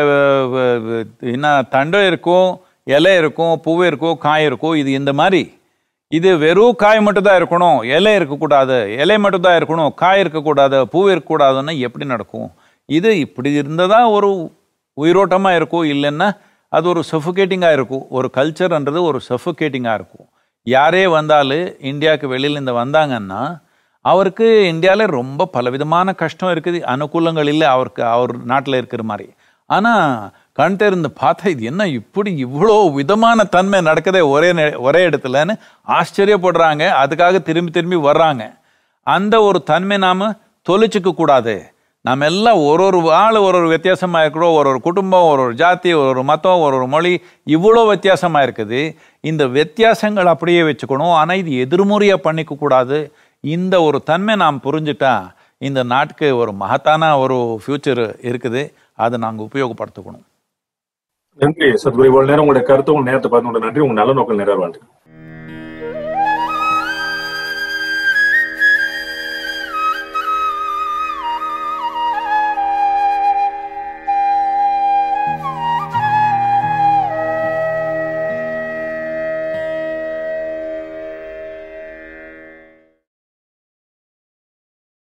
என்ன தண்டை இருக்கும், இலை இருக்கும், பூவே இருக்கும், காய் இருக்கும். இது இந்த மாதிரி இது வெறும் காய் மட்டும்தான் இருக்கணும், இலை இருக்கக்கூடாது, இலை மட்டும்தான் இருக்கணும், காய் இருக்கக்கூடாது, பூவே இருக்கக்கூடாதுன்னா எப்படி நடக்கும்? இது இப்படி இருந்ததான் ஒரு உயிரோட்டமாக இருக்கும். இல்லைன்னா அது ஒரு சஃபோகேட்டிங்காக இருக்கும். ஒரு கல்ச்சர்ன்றது ஒரு சஃபோகேட்டிங்காக இருக்கும். யாரே வந்தாலும் இந்தியாவுக்கு வெளியிலேருந்து வந்தாங்கன்னா அவருக்கு இந்தியாவில் ரொம்ப பலவிதமான கஷ்டம் இருக்குது, அனுகூலங்கள் இல்லை அவருக்கு அவர் நாட்டில் இருக்கிற மாதிரி. ஆனால் கண் திறந்து பார்த்தா இது என்ன இப்படி இவ்வளோ விதமான தன்மை நடக்குதே ஒரே ஒரே இடத்துலன்னு ஆச்சரியப்படுறாங்க. அதுக்காக திரும்பி திரும்பி வர்றாங்க. அந்த ஒரு தன்மை நாம் தொலைச்சிக்க கூடாது. நம்ம எல்லாம் ஒரு ஒரு ஆள் ஒரு ஒரு வித்தியாசமாக இருக்கிறோம். ஒரு ஒரு குடும்பம், ஒரு ஒரு ஜாதி, ஒரு ஒரு மதம், ஒரு ஒரு மொழி, இவ்வளோ வித்தியாசமாக இருக்குது. இந்த வித்தியாசங்கள் அப்படியே வச்சுக்கணும். ஆனால் இது எதிர்முறையாக பண்ணிக்க கூடாது. இந்த ஒரு தன்மை நாம் புரிஞ்சுட்டா இந்த நாட்டுக்கு ஒரு மகத்தான ஒரு ஃபியூச்சர் இருக்குது. அதை நாங்கள் உபயோகப்படுத்திக்கணும். நன்றி சத்குரு. இவ்வளவு நேரம் உங்களுடைய கருத்து, உங்க நேரத்தை பார்த்து நன்றி. உங்க நல்ல நோக்கம் நிறைவேறும்.